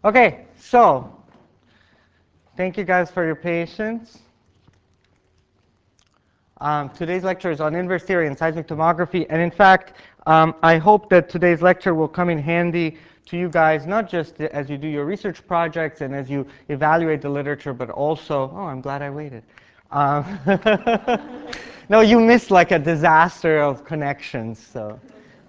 Okay, so thank you guys for your patience. Today's lecture is on inverse theory and seismic tomography, and in fact, I hope that today's lecture will come in handy to you guys, not just as you do your research projects and as you evaluate the literature, but also, oh, I'm glad I waited. No, you missed like a disaster of connections, so.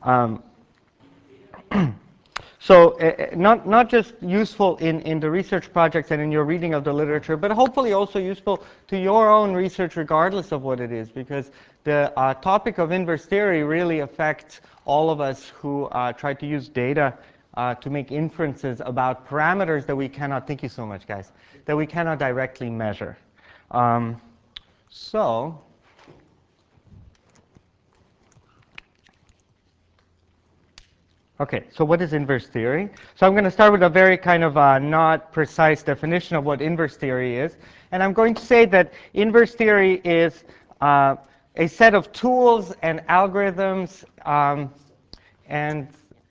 So not just useful in the research projects and in your reading of the literature, but hopefully also useful to your own research regardless of what it is, because the topic of inverse theory really affects all of us who try to use data to make inferences about parameters that we cannot, thank you so much guys, that we cannot directly measure. So okay, so what is inverse theory? So I'm going to start with a very kind of not precise definition of what inverse theory is. And I'm going to say that inverse theory is a set of tools and algorithms and,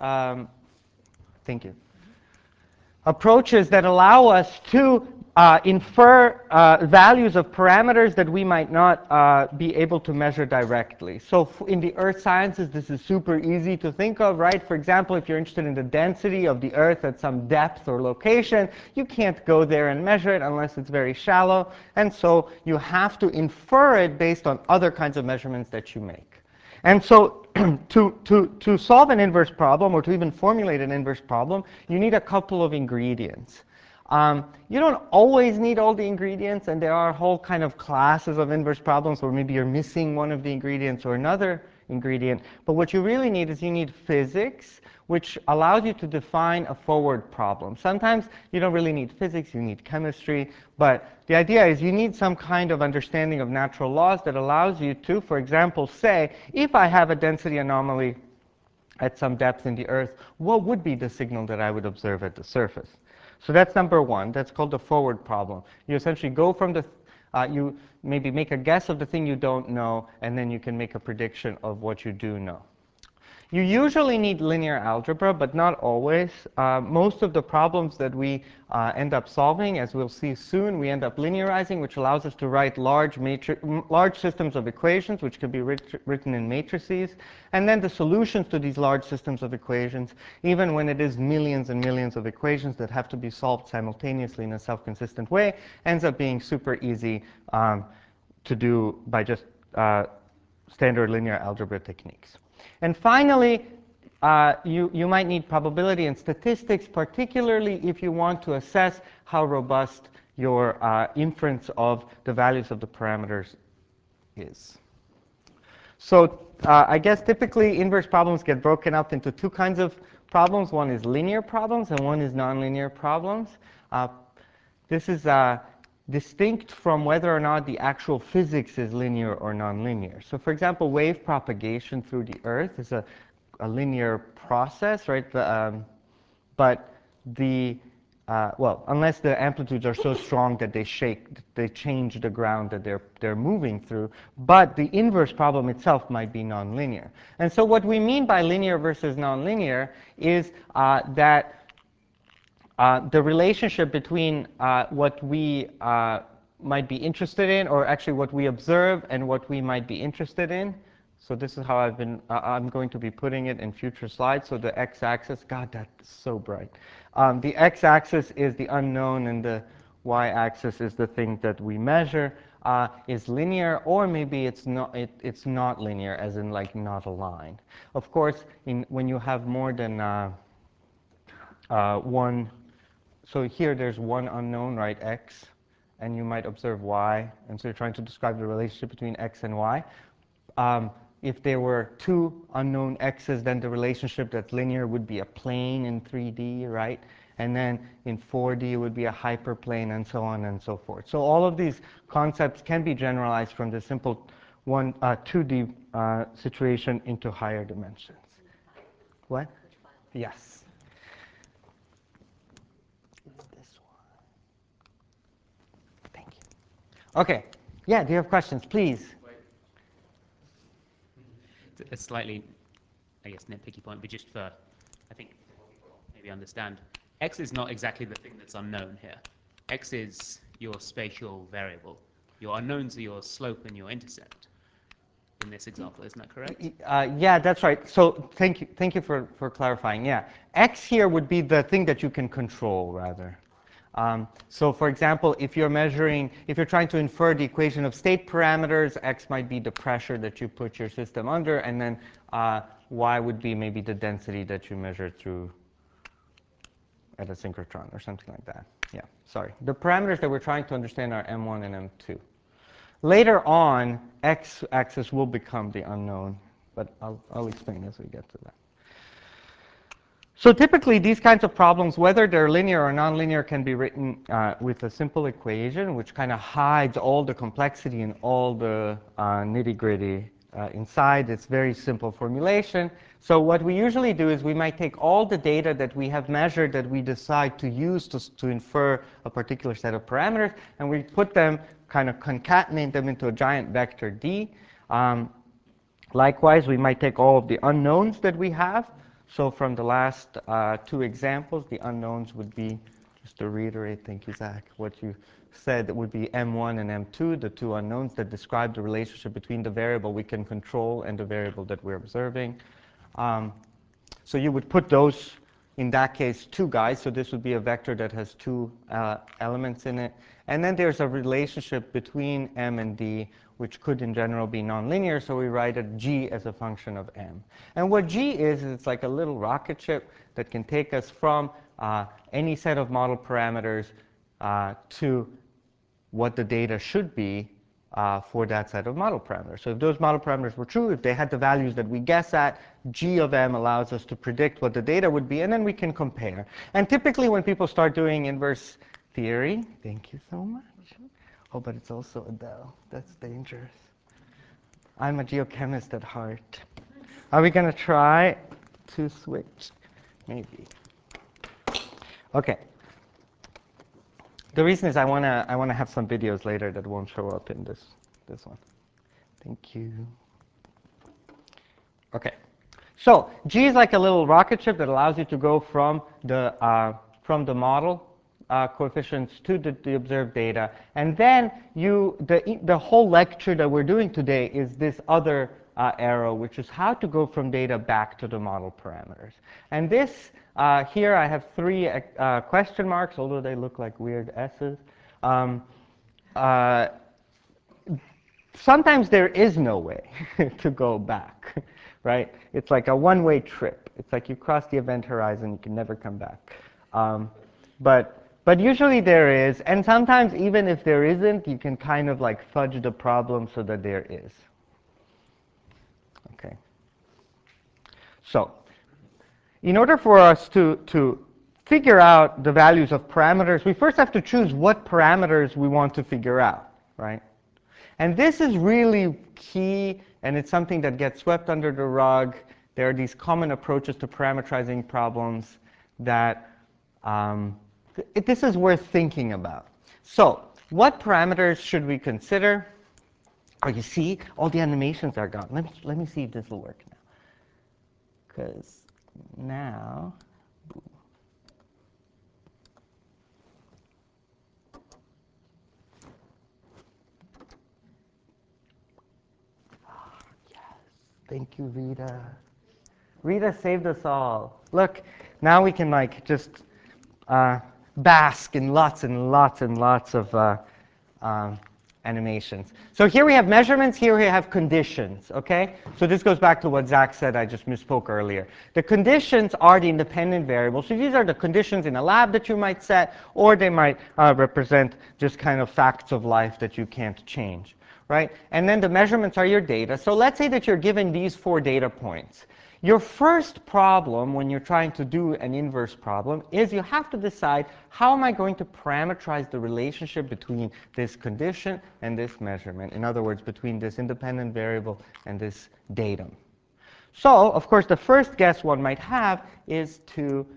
thank you, approaches that allow us to infer values of parameters that we might not be able to measure directly. So in the earth sciences, this is super easy to think of, right? For example, if you're interested in the density of the earth at some depth or location, you can't go there and measure it unless it's very shallow. And so you have to infer it based on other kinds of measurements that you make. And so to solve an inverse problem, or to even formulate an inverse problem, you need a couple of ingredients. You don't always need all the ingredients, and there are whole kind of classes of inverse problems where maybe you're missing one of the ingredients or another ingredient. But what you really need is you need physics, which allows you to define a forward problem. Sometimes you don't really need physics, you need chemistry. But the idea is you need some kind of understanding of natural laws that allows you to, for example, say, if I have a density anomaly at some depth in the Earth, what would be the signal that I would observe at the surface? So that's number one. That's called the forward problem. You essentially go from the, you maybe make a guess of the thing you don't know, and then you can make a prediction of what you do know. You usually need linear algebra, but not always. Most of the problems that we end up solving, as we'll see soon, we end up linearizing, which allows us to write large systems of equations, which can be written in matrices. And then the solutions to these large systems of equations, even when it is millions and millions of equations that have to be solved simultaneously in a self-consistent way, ends up being super easy to do by just standard linear algebra techniques. And finally, you might need probability and statistics, particularly if you want to assess how robust your inference of the values of the parameters is. So I guess typically inverse problems get broken up into two kinds of problems. One is linear problems, and one is nonlinear problems. This is distinct from whether or not the actual physics is linear or nonlinear. So for example, wave propagation through the Earth is a linear process, right? But the, well, unless the amplitudes are so strong that they change the ground that they're moving through. But the inverse problem itself might be nonlinear. And so what we mean by linear versus nonlinear is that the relationship between what we might be interested in, or actually what we observe, and what we might be interested in. So this is how I'm going to be putting it in future slides. So the x-axis, God, that's so bright. The x-axis is the unknown, and the y-axis is the thing that we measure, is linear, or maybe it's not linear, as in like not aligned. Of course, when you have more than one, so here there's one unknown, right, x, and you might observe y, and so you're trying to describe the relationship between x and y. If there were two unknown x's, then the relationship that's linear would be a plane in 3D, right? And then in 4D it would be a hyperplane, and so on and so forth. So all of these concepts can be generalized from the simple 2D situation into higher dimensions. What? Yes. Okay. Yeah, do you have questions? Please. It's a slightly, I guess, nitpicky point, but just for, I think, maybe understand. X is not exactly the thing that's unknown here. X is your spatial variable. Your unknowns are your slope and your intercept in this example. Isn't that correct? Yeah, that's right. So thank you for clarifying. Yeah, X here would be the thing that you can control, rather. So for example, if you're trying to infer the equation of state parameters, X might be the pressure that you put your system under, and then Y would be maybe the density that you measure through at a synchrotron or something like that. Yeah, sorry. The parameters that we're trying to understand are M1 and M2. Later on, x-axis will become the unknown, but I'll explain as we get to that. So typically, these kinds of problems, whether they're linear or nonlinear, can be written with a simple equation, which kind of hides all the complexity and all the nitty-gritty inside. It's very simple formulation. So what we usually do is we might take all the data that we have measured that we decide to use to infer a particular set of parameters, and we put them, kind of concatenate them into a giant vector D. Likewise, we might take all of the unknowns that we have. So from the last two examples, the unknowns would be, just to reiterate, thank you, Zach, what you said, it would be M1 and M2, the two unknowns that describe the relationship between the variable we can control and the variable that we're observing. So you would put those, in that case, two guys. So this would be a vector that has two elements in it. And then there's a relationship between M and D, which could in general be nonlinear. So we write a G as a function of M. And what G is it's like a little rocket ship that can take us from any set of model parameters to what the data should be for that set of model parameters. So if those model parameters were true, if they had the values that we guess at, G of M allows us to predict what the data would be, and then we can compare. And typically when people start doing inverse theory, thank you so much. Oh, but it's also Adele. That's dangerous. I'm a geochemist at heart. Are we going to try to switch? Maybe. OK. The reason is I wanna have some videos later that won't show up in this one. Thank you. OK. So G is like a little rocket ship that allows you to go from the model coefficients to the observed data. And then the whole lecture that we're doing today is this other arrow, which is how to go from data back to the model parameters. And this, here I have three question marks, although they look like weird S's. Sometimes there is no way to go back, right? It's like a one-way trip. It's like you cross the event horizon, you can never come back. But usually there is, and sometimes even if there isn't, you can kind of like fudge the problem so that there is. Okay. So in order for us to figure out the values of parameters, we first have to choose what parameters we want to figure out, right? And this is really key, and it's something that gets swept under the rug. There are these common approaches to parametrizing problems that this is worth thinking about. So what parameters should we consider? Oh, you see, all the animations are gone. Let me see if this will work now. Because now, boom. Oh, yes. Thank you, Rita. Rita saved us all. Look, now we can like just bask in lots and lots and lots of animations. So here we have measurements, here we have conditions, okay? So this goes back to what Zach said, I just misspoke earlier. The conditions are the independent variables. So these are the conditions in a lab that you might set, or they might represent just kind of facts of life that you can't change, right? And then the measurements are your data. So let's say that you're given these 4 data points. Your first problem when you're trying to do an inverse problem is you have to decide, how am I going to parameterize the relationship between this condition and this measurement? In other words, between this independent variable and this datum. So, of course, the first guess one might have is to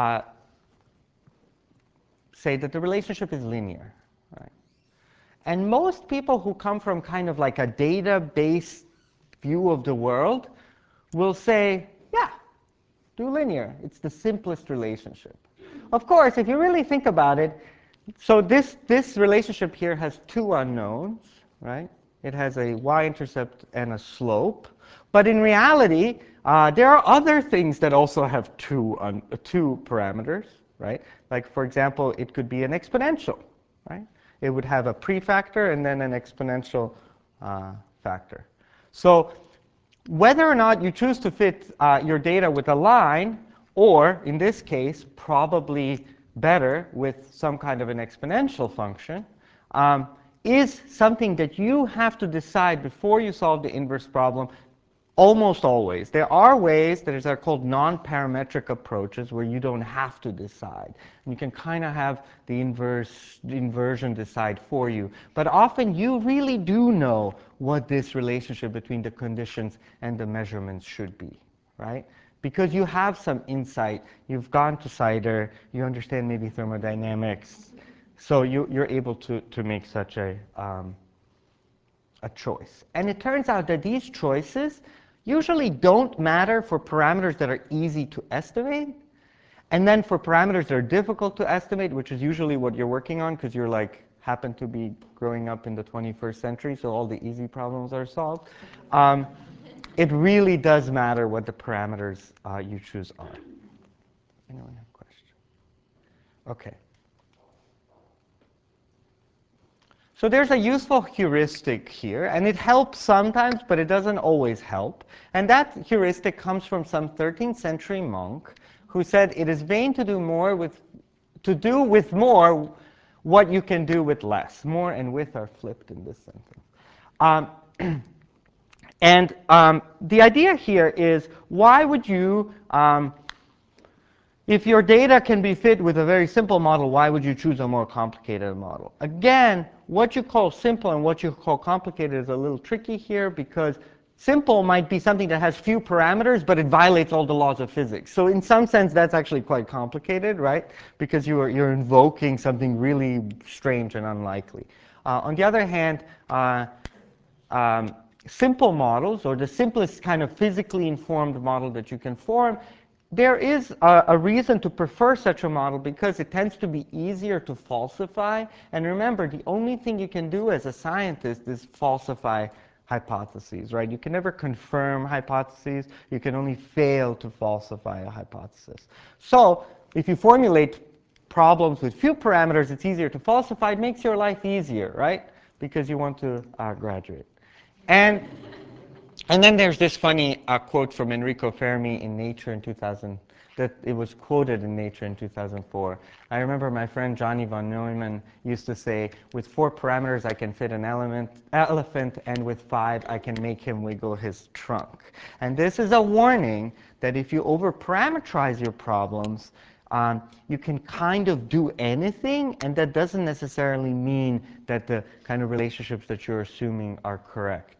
say that the relationship is linear, right? And most people who come from kind of like a data-based view of the world will say, yeah, do linear. It's the simplest relationship. of course, if you really think about it, so this relationship here has two unknowns, right? It has a y-intercept and a slope. But in reality, there are other things that also have two parameters, right? Like, for example, it could be an exponential, right? It would have a prefactor and then an exponential factor. So whether or not you choose to fit your data with a line, or in this case, probably better with some kind of an exponential function, is something that you have to decide before you solve the inverse problem. Almost always. There are ways that are called non-parametric approaches where you don't have to decide. And you can kind of have the inversion decide for you. But often you really do know what this relationship between the conditions and the measurements should be, right? Because you have some insight. You've gone to CIDR. You understand maybe thermodynamics. So you're able to make such a choice. And it turns out that these choices usually don't matter for parameters that are easy to estimate. And then for parameters that are difficult to estimate, which is usually what you're working on because you're like happen to be growing up in the 21st century, so all the easy problems are solved. It really does matter what the parameters you choose are. Anyone have a question? OK. So there's a useful heuristic here, and it helps sometimes, but it doesn't always help. And that heuristic comes from some 13th century monk who said it is vain to do with more what you can do with less. More and with are flipped in this sentence. The idea here is, why would you if your data can be fit with a very simple model, why would you choose a more complicated model? Again, what you call simple and what you call complicated is a little tricky here, because simple might be something that has few parameters, but it violates all the laws of physics. So in some sense, that's actually quite complicated, right? Because you're invoking something really strange and unlikely. On the other hand, simple models, or the simplest kind of physically informed model that you can form, there is a reason to prefer such a model because it tends to be easier to falsify. And remember, the only thing you can do as a scientist is falsify hypotheses, right? You can never confirm hypotheses. You can only fail to falsify a hypothesis. So if you formulate problems with few parameters, it's easier to falsify. It makes your life easier, right? Because you want to graduate. And then there's this funny quote from Enrico Fermi in Nature in 2000, that it was quoted in Nature in 2004. I remember my friend Johnny von Neumann used to say, with 4 parameters I can fit an elephant, and with 5 I can make him wiggle his trunk. And this is a warning that if you over-parameterize your problems, you can kind of do anything, and that doesn't necessarily mean that the kind of relationships that you're assuming are correct.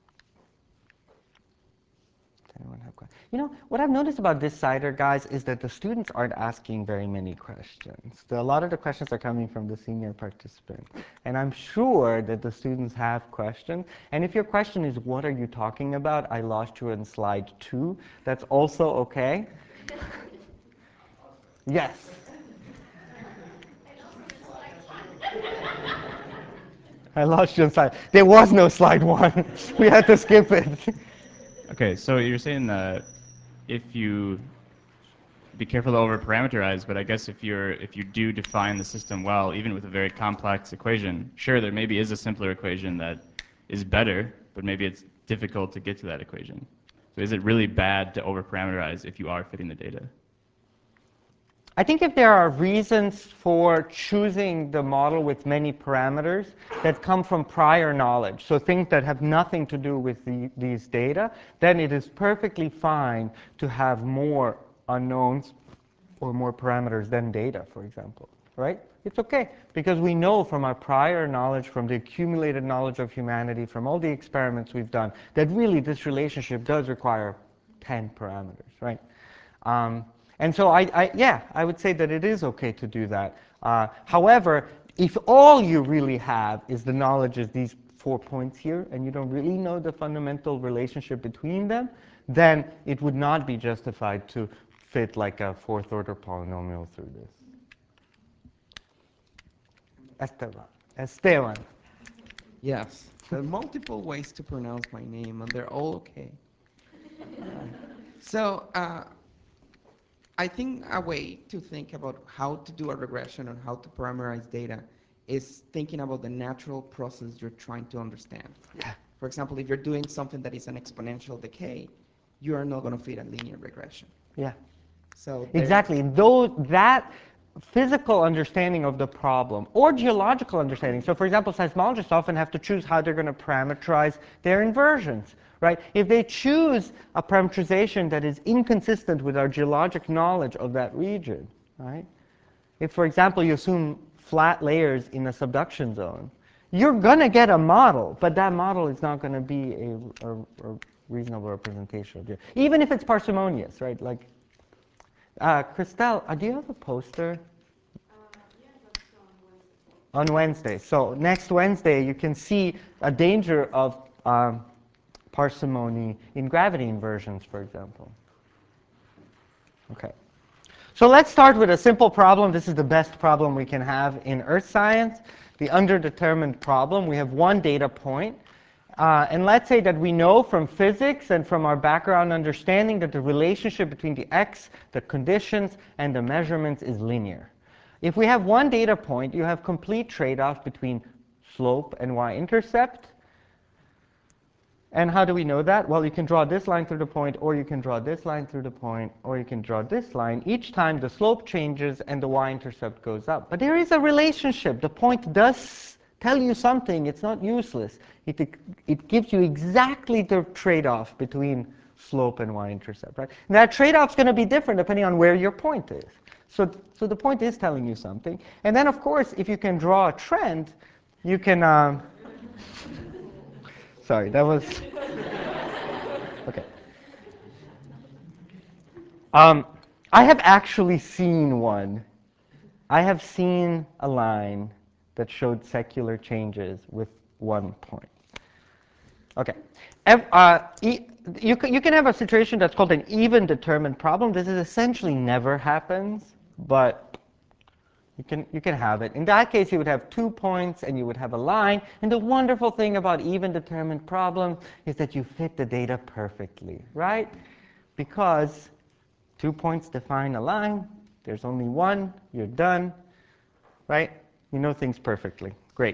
You know, what I've noticed about this CIDR, guys, is that the students aren't asking very many questions. A lot of the questions are coming from the senior participants. And I'm sure that the students have questions. And if your question is, what are you talking about? I lost you in slide 2. That's also OK. Yes. I lost you on slide. There was no slide 1. We had to skip it. OK, so you're saying that if you be careful to over-parameterize, but I guess if you do define the system well, even with a very complex equation, sure, there maybe is a simpler equation that is better, but maybe it's difficult to get to that equation. So is it really bad to over-parameterize if you are fitting the data? I think if there are reasons for choosing the model with many parameters that come from prior knowledge, so things that have nothing to do with these data, then it is perfectly fine to have more unknowns or more parameters than data, for example, right? It's OK, because we know from our prior knowledge, from the accumulated knowledge of humanity, from all the experiments we've done, that really this relationship does require 10 parameters, right? And so I would say that it is OK to do that. However, if all you really have is the knowledge of these 4 points here, and you don't really know the fundamental relationship between them, then it would not be justified to fit like a 4th order polynomial through this. Esteban. Esteban. Yes, there are multiple ways to pronounce my name, and they're all okay. So I think a way to think about how to do a regression and how to parameterize data is thinking about the natural process you're trying to understand. Yeah. For example, if you're doing something that is an exponential decay, you are not going to fit a linear regression. Yeah. So Exactly. Though that physical understanding of the problem or geological understanding. So for example, seismologists often have to choose how they're going to parameterize their inversions, right? If they choose a parameterization that is inconsistent with our geologic knowledge of that region, right? If, for example, you assume flat layers in a subduction zone, you're going to get a model, but that model is not going to be a reasonable representation of it, even if it's parsimonious, right? Like, Christelle, do you have a poster? Yeah, that's on Wednesday. On Wednesday. So next Wednesday, you can see a danger of parsimony in gravity inversions, for example. Okay. So let's start with a simple problem. This is the best problem we can have in earth science, the underdetermined problem. We have one data point. And let's say that we know from physics and from our background understanding that the relationship between the x, the conditions, and the measurements is linear. If we have one data point, you have complete trade-off between slope and y-intercept. And how do we know that? Well, you can draw this line through the point, or you can draw this line through the point, or you can draw this line. Each time the slope changes and the y-intercept goes up. But there is a relationship. The point does tell you something. It's not useless. It gives you exactly the trade-off between slope and y-intercept, right? And that trade-off is going to be different depending on where your point is. So the point is telling you something. And then, of course, if you can draw a trend, you can sorry, that was okay. I have actually seen one. I have seen a line that showed secular changes with one point. Okay. You can have a situation that's called an even determined problem. This is essentially never happens, but you can have it. In that case, you would have 2 points and you would have a line. And the wonderful thing about even determined problems is that you fit the data perfectly, right? Because 2 points define a line. There's only one. You're done, right? You know things perfectly. Great.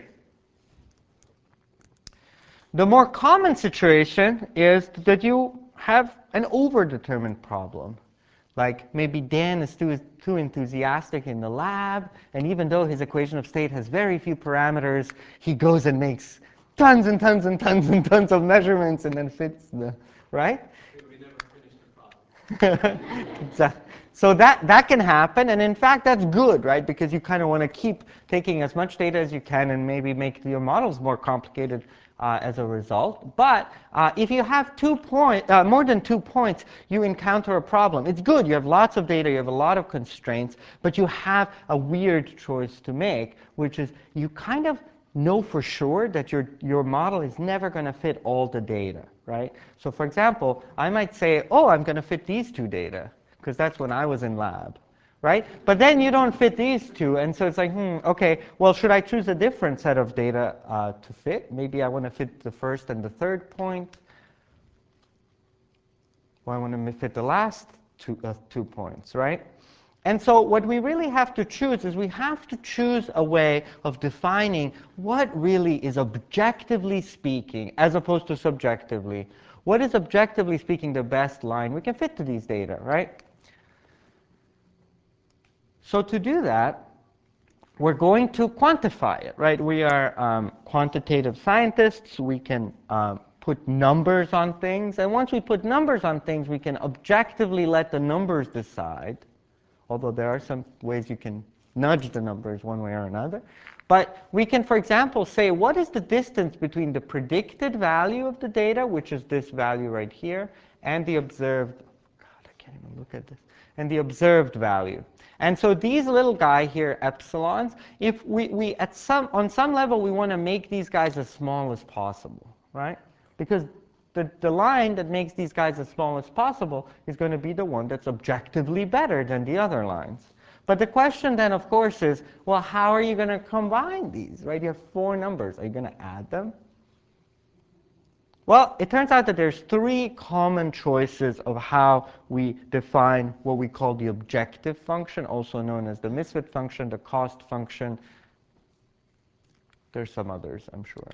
The more common situation is that you have an overdetermined problem. Like maybe Dan is too enthusiastic in the lab, and even though his equation of state has very few parameters, he goes and makes tons and tons and tons and tons of measurements and then fits the, right? We never finished the problem. Exactly. So that can happen, and in fact, that's good, right? Because you kind of want to keep taking as much data as you can and maybe make your models more complicated as a result. But if you have more than 2 points, you encounter a problem. It's good. You have lots of data. You have a lot of constraints. But you have a weird choice to make, which is you kind of know for sure that your model is never going to fit all the data, right? So for example, I might say, oh, I'm going to fit these 2 data, because that's when I was in lab, right? But then you don't fit these 2, and so it's like, okay, well, should I choose a different set of data to fit? Maybe I want to fit the first and the third point, or I want to fit the last 2 points, right? And so what we really have to choose is we have to choose a way of defining what really is objectively speaking, as opposed to subjectively. What is objectively speaking the best line we can fit to these data, right? So to do that, we're going to quantify it, right? We are quantitative scientists. We can put numbers on things. And once we put numbers on things, we can objectively let the numbers decide. Although there are some ways you can nudge the numbers one way or another. But we can, for example, say, what is the distance between the predicted value of the data, which is this value right here, and the observed, God, I can't even look at this, and the observed value. And so these little guy here, epsilons, if on some level, we want to make these guys as small as possible, right? Because the line that makes these guys as small as possible is going to be the one that's objectively better than the other lines. But the question then, of course, is, well, how are you going to combine these, right? You have 4 numbers. Are you going to add them? Well, it turns out that there's 3 common choices of how we define what we call the objective function, also known as the Misfit function, the cost function. There's some others, I'm sure.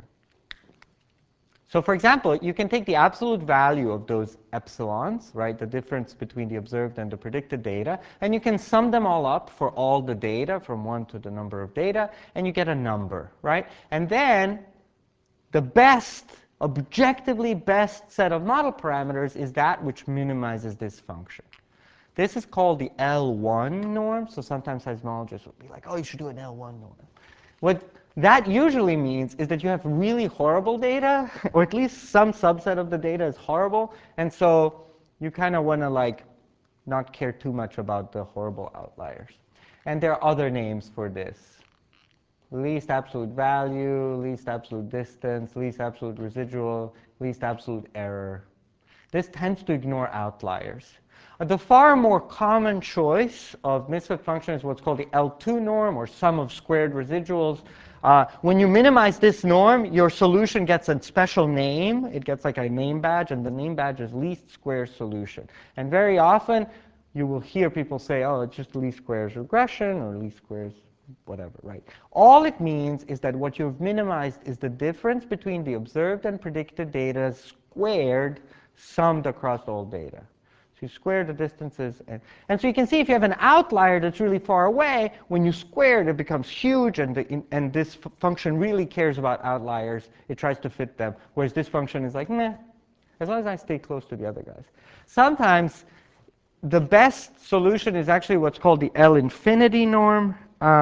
So for example, you can take the absolute value of those epsilons, right, the difference between the observed and the predicted data, and you can sum them all up for all the data from 1 to the number of data, and you get a number, right? And then the best, objectively best set of model parameters is that which minimizes this function. This is called the L1 norm, so sometimes seismologists will be like, oh, you should do an L1 norm. What that usually means is that you have really horrible data, or at least some subset of the data is horrible, and so you kind of want to like not care too much about the horrible outliers. And there are other names for this. Least absolute value, least absolute distance, least absolute residual, least absolute error. This tends to ignore outliers. The far more common choice of Misfit function is what's called the L2 norm, or sum of squared residuals. When you minimize this norm, your solution gets a special name. It gets like a name badge, and the name badge is least squares solution. And very often, you will hear people say, oh, it's just least squares regression, or least squares whatever, right? All it means is that what you've minimized is the difference between the observed and predicted data squared, summed across all data. So you square the distances. And so you can see if you have an outlier that's really far away, when you square it, it becomes huge, and this function really cares about outliers. It tries to fit them, whereas this function is like, meh, as long as I stay close to the other guys. Sometimes the best solution is actually what's called the L infinity norm.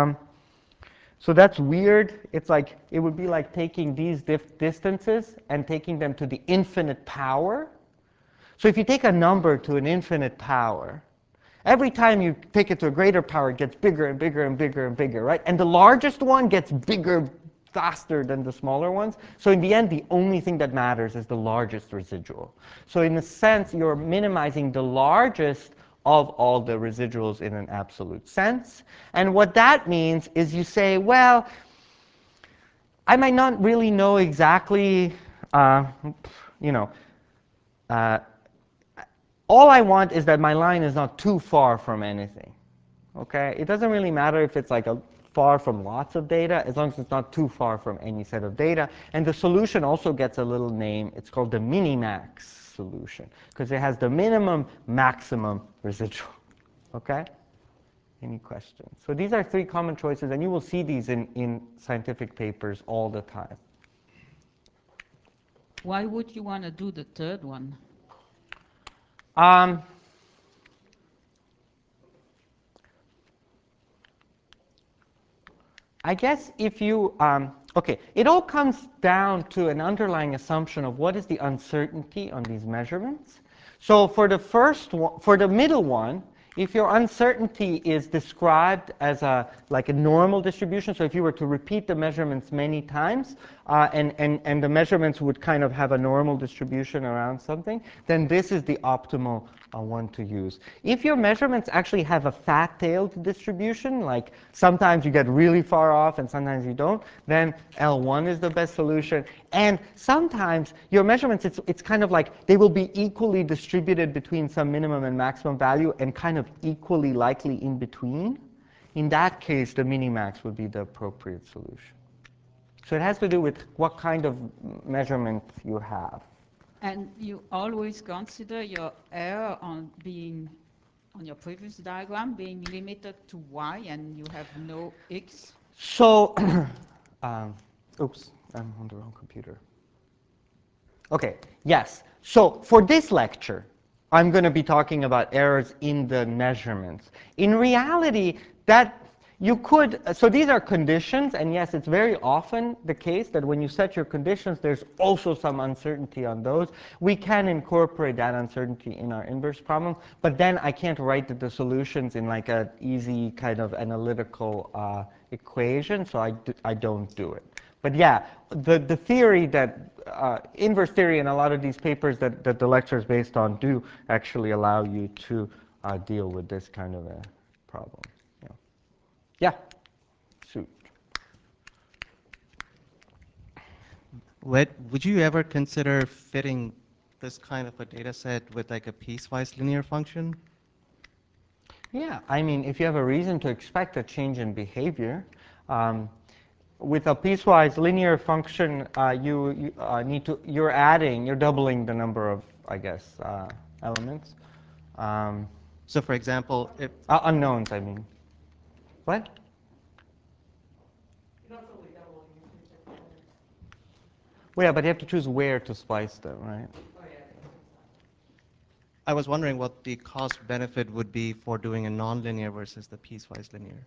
So that's weird. It's like, it would be like taking these distances and taking them to the infinite power. So if you take a number to an infinite power, every time you take it to a greater power, it gets bigger and bigger and bigger and bigger, right? And the largest one gets bigger faster than the smaller ones. So in the end, the only thing that matters is the largest residual. So in a sense, you're minimizing the largest of all the residuals in an absolute sense. And what that means is you say, well, I might not really know exactly, you know, all I want is that my line is not too far from anything. Okay? It doesn't really matter if it's like far from lots of data, as long as it's not too far from any set of data. And the solution also gets a little name. It's called the minimax solution, because it has the minimum maximum residual. Okay? Any questions? So these are 3 common choices, and you will see these in scientific papers all the time. Why would you want to do the third one? I guess if you, OK, it all comes down to an underlying assumption of what is the uncertainty on these measurements. So for the first one, for the middle one, if your uncertainty is described as like a normal distribution, so if you were to repeat the measurements many times, and the measurements would kind of have a normal distribution around something, then this is the optimal one to use. If your measurements actually have a fat-tailed distribution, like sometimes you get really far off and sometimes you don't, then L1 is the best solution. And sometimes your measurements, it's kind of like they will be equally distributed between some minimum and maximum value and kind of equally likely in between. In that case, the minimax would be the appropriate solution. So it has to do with what kind of measurement you have. And you always consider your error on your previous diagram being limited to y, and you have no x? So, oops, I'm on the wrong computer. OK, yes. So for this lecture, I'm going to be talking about errors in the measurements. In reality, that you could, so these are conditions, and yes, it's very often the case that when you set your conditions, there's also some uncertainty on those. We can incorporate that uncertainty in our inverse problem, but then I can't write the solutions in like an easy kind of analytical equation, so I don't do it. But yeah, the theory that, inverse theory in a lot of these papers that the lecture is based on do actually allow you to deal with this kind of a problem. Yeah. Yeah. Shoot. Would you ever consider fitting this kind of a data set with like a piecewise linear function? Yeah, I mean, if you have a reason to expect a change in behavior, um, with a piecewise linear function, you're doubling the number of, I guess, elements. Um, So for example, if unknowns, I mean. What? Well, yeah, but you have to choose where to splice them, right? I was wondering what the cost benefit would be for doing a nonlinear versus the piecewise linear.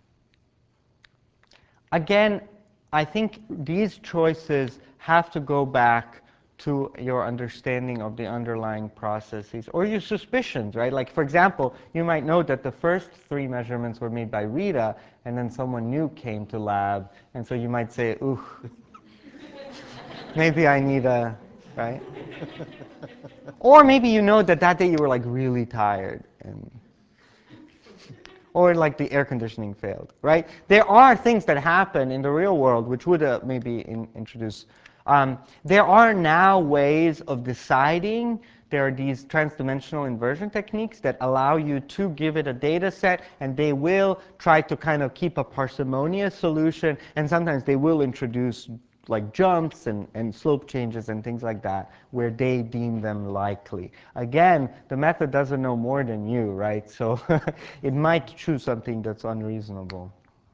Again, I think these choices have to go back to your understanding of the underlying processes or your suspicions, right? Like, for example, you might know that the first 3 measurements were made by Rita, and then someone new came to lab, and so you might say, ooh, maybe I need a, right? Or maybe you know that that day you were like really tired, and or like the air conditioning failed, right? There are things that happen in the real world which would maybe introduce. There are now ways of deciding. There are these transdimensional inversion techniques that allow you to give it a data set, and they will try to kind of keep a parsimonious solution, and sometimes they will introduce like jumps and slope changes and things like that, where they deem them likely. Again, the method doesn't know more than you, right? So it might choose something that's unreasonable.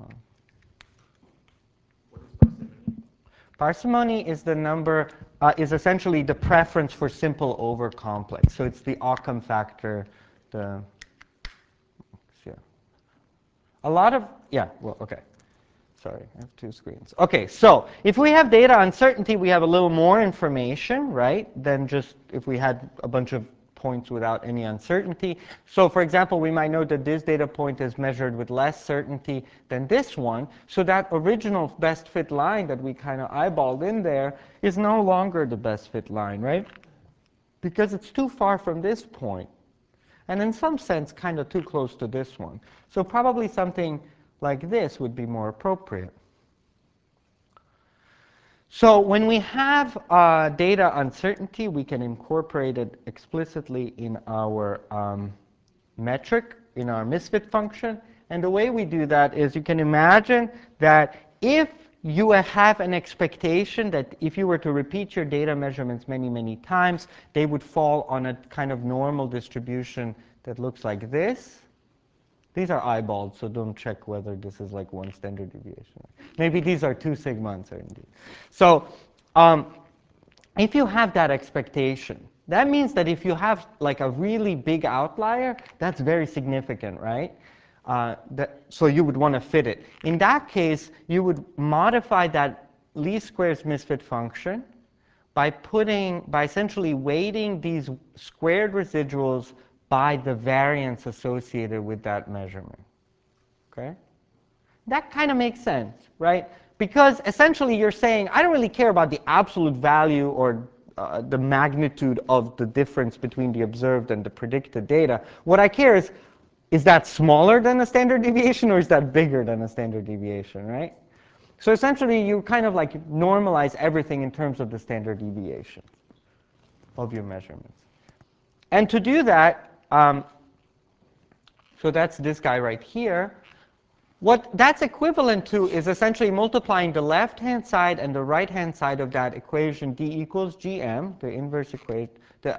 Parsimony is the number, is essentially the preference for simple over complex. So it's the Occam factor, the, yeah. A lot of, yeah, well, okay. Sorry, I have 2 screens. Okay, so if we have data uncertainty, we have a little more information, right, than just if we had a bunch of points without any uncertainty. So for example, we might know that this data point is measured with less certainty than this one. So that original best fit line that we kind of eyeballed in there is no longer the best fit line, right? Because it's too far from this point. And in some sense, kind of too close to this one. So probably something like this would be more appropriate. So when we have data uncertainty, we can incorporate it explicitly in our metric, in our misfit function. And the way we do that is you can imagine that if you have an expectation that if you were to repeat your data measurements many, many times, they would fall on a kind of normal distribution that looks like this. These are eyeballed, so don't check whether this is like 1 standard deviation. Maybe these are 2 sigma uncertainty. So if you have that expectation, that means that if you have like a really big outlier, that's very significant, right? So you would want to fit it. In that case, you would modify that least squares misfit function by essentially weighting these squared residuals by the variance associated with that measurement. Okay? That kind of makes sense, right? Because essentially you're saying, I don't really care about the absolute value or the magnitude of the difference between the observed and the predicted data. What I care is that smaller than a standard deviation or is that bigger than a standard deviation, right? So essentially you kind of like normalize everything in terms of the standard deviation of your measurements. And to do that, so that's this guy right here. What that's equivalent to is essentially multiplying the left-hand side and the right-hand side of that equation, d equals gm, the inverse equation,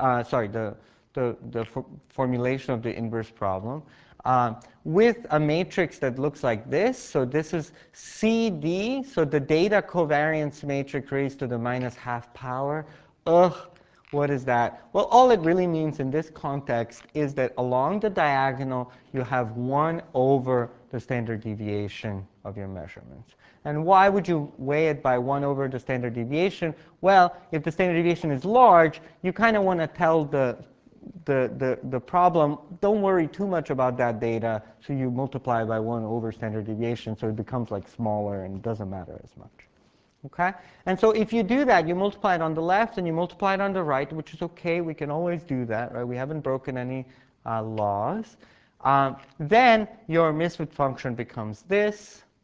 the formulation of the inverse problem, with a matrix that looks like this. So this is CD, so the data covariance matrix raised to the minus half power. Ugh. What is that? Well, all it really means in this context is that along the diagonal, you have 1 over the standard deviation of your measurements. And why would you weigh it by 1 over the standard deviation? Well, if the standard deviation is large, you kind of want to tell the problem, don't worry too much about that data, so you multiply by 1 over standard deviation, so it becomes like smaller and doesn't matter as much. Okay? And so if you do that, you multiply it on the left and you multiply it on the right, which is okay. We can always do that, right? We haven't broken any laws. Then your misfit function becomes this.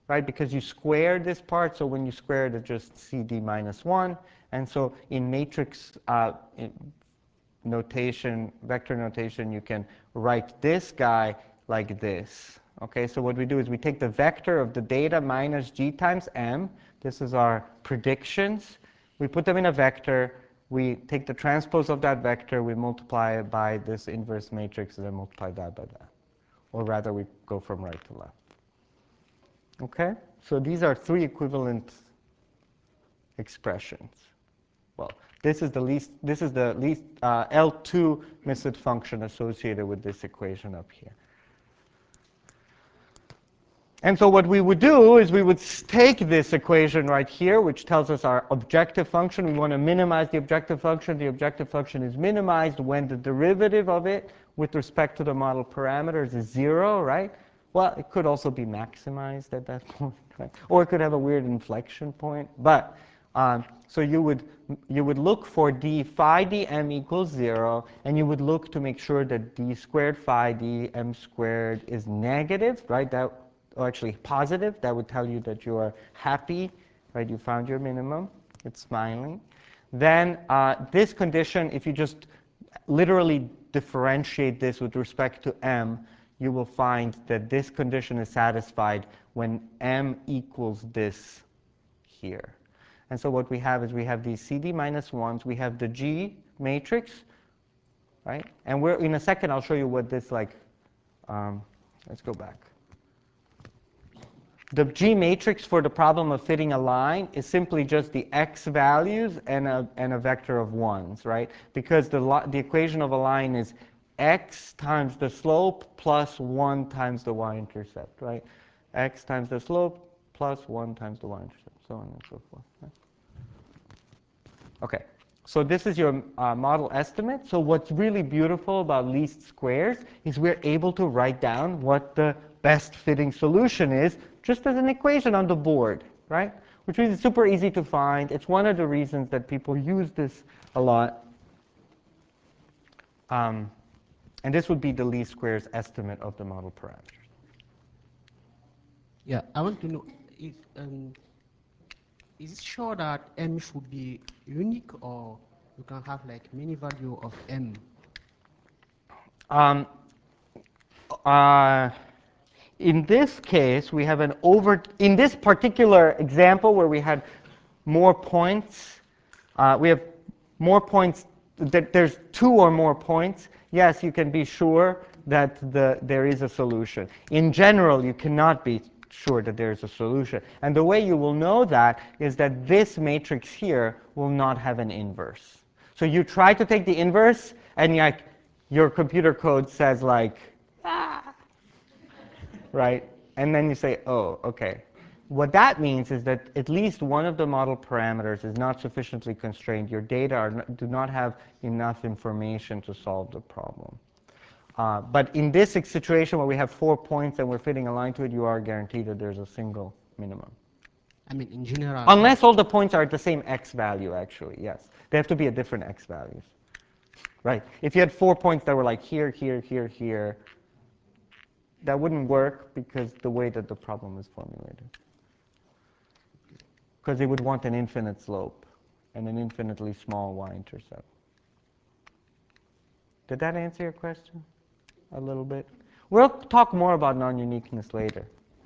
right? Because you squared this part, so when you square it, it's just CD minus 1. And so in matrix notation, vector notation, you can write this guy like this. Okay, so what we do is we take the vector of the data minus g times m. This is our predictions. We put them in a vector. We take the transpose of that vector. We multiply it by this inverse matrix, and then multiply that by that. Or rather, we go from right to left. Okay, so these are three equivalent expressions. Well, this is the least L2 Miset function associated with this equation up here. And so what we would do is we would take this equation right here, which tells us our objective function. We want to minimize the objective function. The objective function is minimized when the derivative of it with respect to the model parameters is 0, right? Well, it could also be maximized at that point, right? Or it could have a weird inflection point. But so you would look for d phi dm equals 0, and you would look to make sure that d squared phi dm squared is negative, right? Or actually positive. That would tell you that you are happy, right? You found your minimum. It's smiling. Then this condition, if you just literally differentiate this with respect to m, you will find that this condition is satisfied when m equals this here. And so what we have is we have these CD minus 1s. We have the G matrix, right? And in a second, I'll show you what this like. Let's go back. The G matrix for the problem of fitting a line is simply just the x values and a vector of 1s, right? Because the equation of a line is x times the slope plus 1 times the y-intercept, right? X times the slope plus 1 times the y-intercept, so on and so forth. Right? OK, so this is your model estimate. So what's really beautiful about least squares is we're able to write down what the best fitting solution is just as an equation on the board, right? Which means it's super easy to find. It's one of the reasons that people use this a lot. And this would be the least squares estimate of the model parameters. Yeah, I want to know if is it sure that m should be unique, or you can have like many value of m? In this case, we have in this particular example where we had more points, we have more points, that there's 2 or more points. Yes, you can be sure that there is a solution. In general, you cannot be sure that there is a solution. And the way you will know that is that this matrix here will not have an inverse. So you try to take the inverse, and your computer code says like, right? And then you say, oh, OK. What that means is that at least one of the model parameters is not sufficiently constrained. Your data do not have enough information to solve the problem. But in this situation where we have 4 points and we're fitting a line to it, you are guaranteed that there's a single minimum. I mean, in general. Unless all the points are at the same x value, actually, yes. They have to be at different x values. Right? If you had 4 points that were like here, here, here, here, that wouldn't work because the way that the problem is formulated. Because it would want an infinite slope and an infinitely small y-intercept. Did that answer your question a little bit? We'll talk more about non-uniqueness later.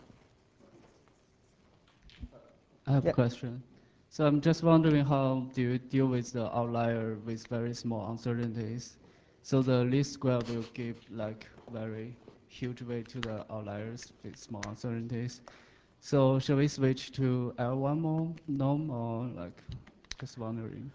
I have a question. So I'm just wondering, how do you deal with the outlier with very small uncertainties? So the least square will give like very huge weight to the outliers with small uncertainties. So should we switch to L1 norm, or like, just wondering?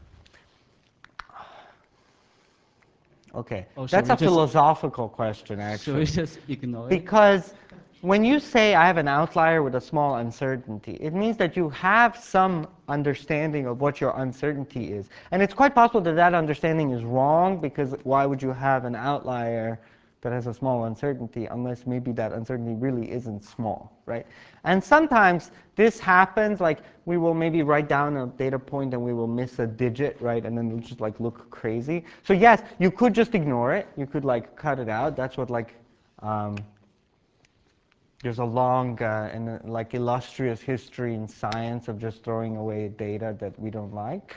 OK, Or should that's we a just- philosophical question, actually. Should we just ignore it? Because when you say I have an outlier with a small uncertainty, it means that you have some understanding of what your uncertainty is. And it's quite possible that that understanding is wrong, because why would you have an outlier that has a small uncertainty unless maybe that uncertainty really isn't small, right? And sometimes this happens, like we will maybe write down a data point and we will miss a digit, right? And then it'll just like look crazy. So yes, you could just ignore it. You could like cut it out. That's what like There's a long and like illustrious history in science of just throwing away data that we don't like.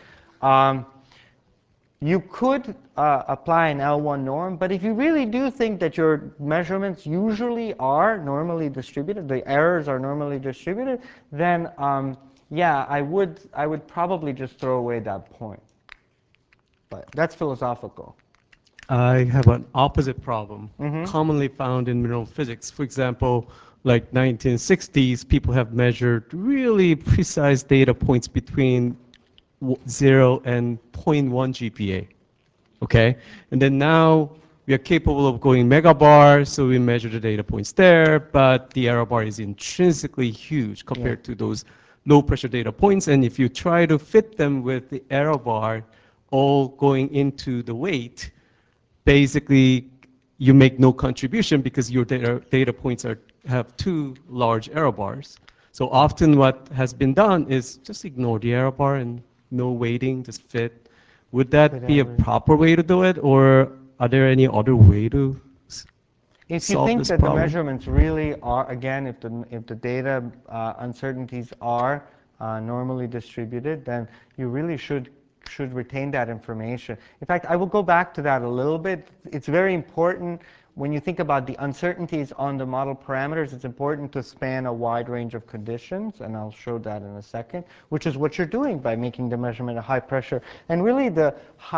You could apply an L1 norm, but if you really do think that your measurements usually are normally distributed, the errors are normally distributed, then yeah, I would probably just throw away that point. But that's philosophical. I have an opposite problem, Mhm. commonly found in mineral physics. For example, like 1960s, people have measured really precise data points between 0 and zero point 0.1 GPa. Okay? And then now we are capable of going megabar, so we measure the data points there, but the error bar is intrinsically huge compared to those low pressure data points. And if you try to fit them with the error bar all going into the weight, basically you make no contribution because your data points have too large error bars. So often what has been done is just ignore the error bar and no weighting, just fit. Would that be a proper way to do it, or are there any other way to If you solve think this that the problem? measurements really are, again, if the data uncertainties are normally distributed, then you really should retain that information. In fact, I will go back to that a little bit. It's very important when you think about the uncertainties on the model parameters. It's important to span a wide range of conditions, and I'll show that in a second, which is what you're doing by making the measurement at high pressure. And really, the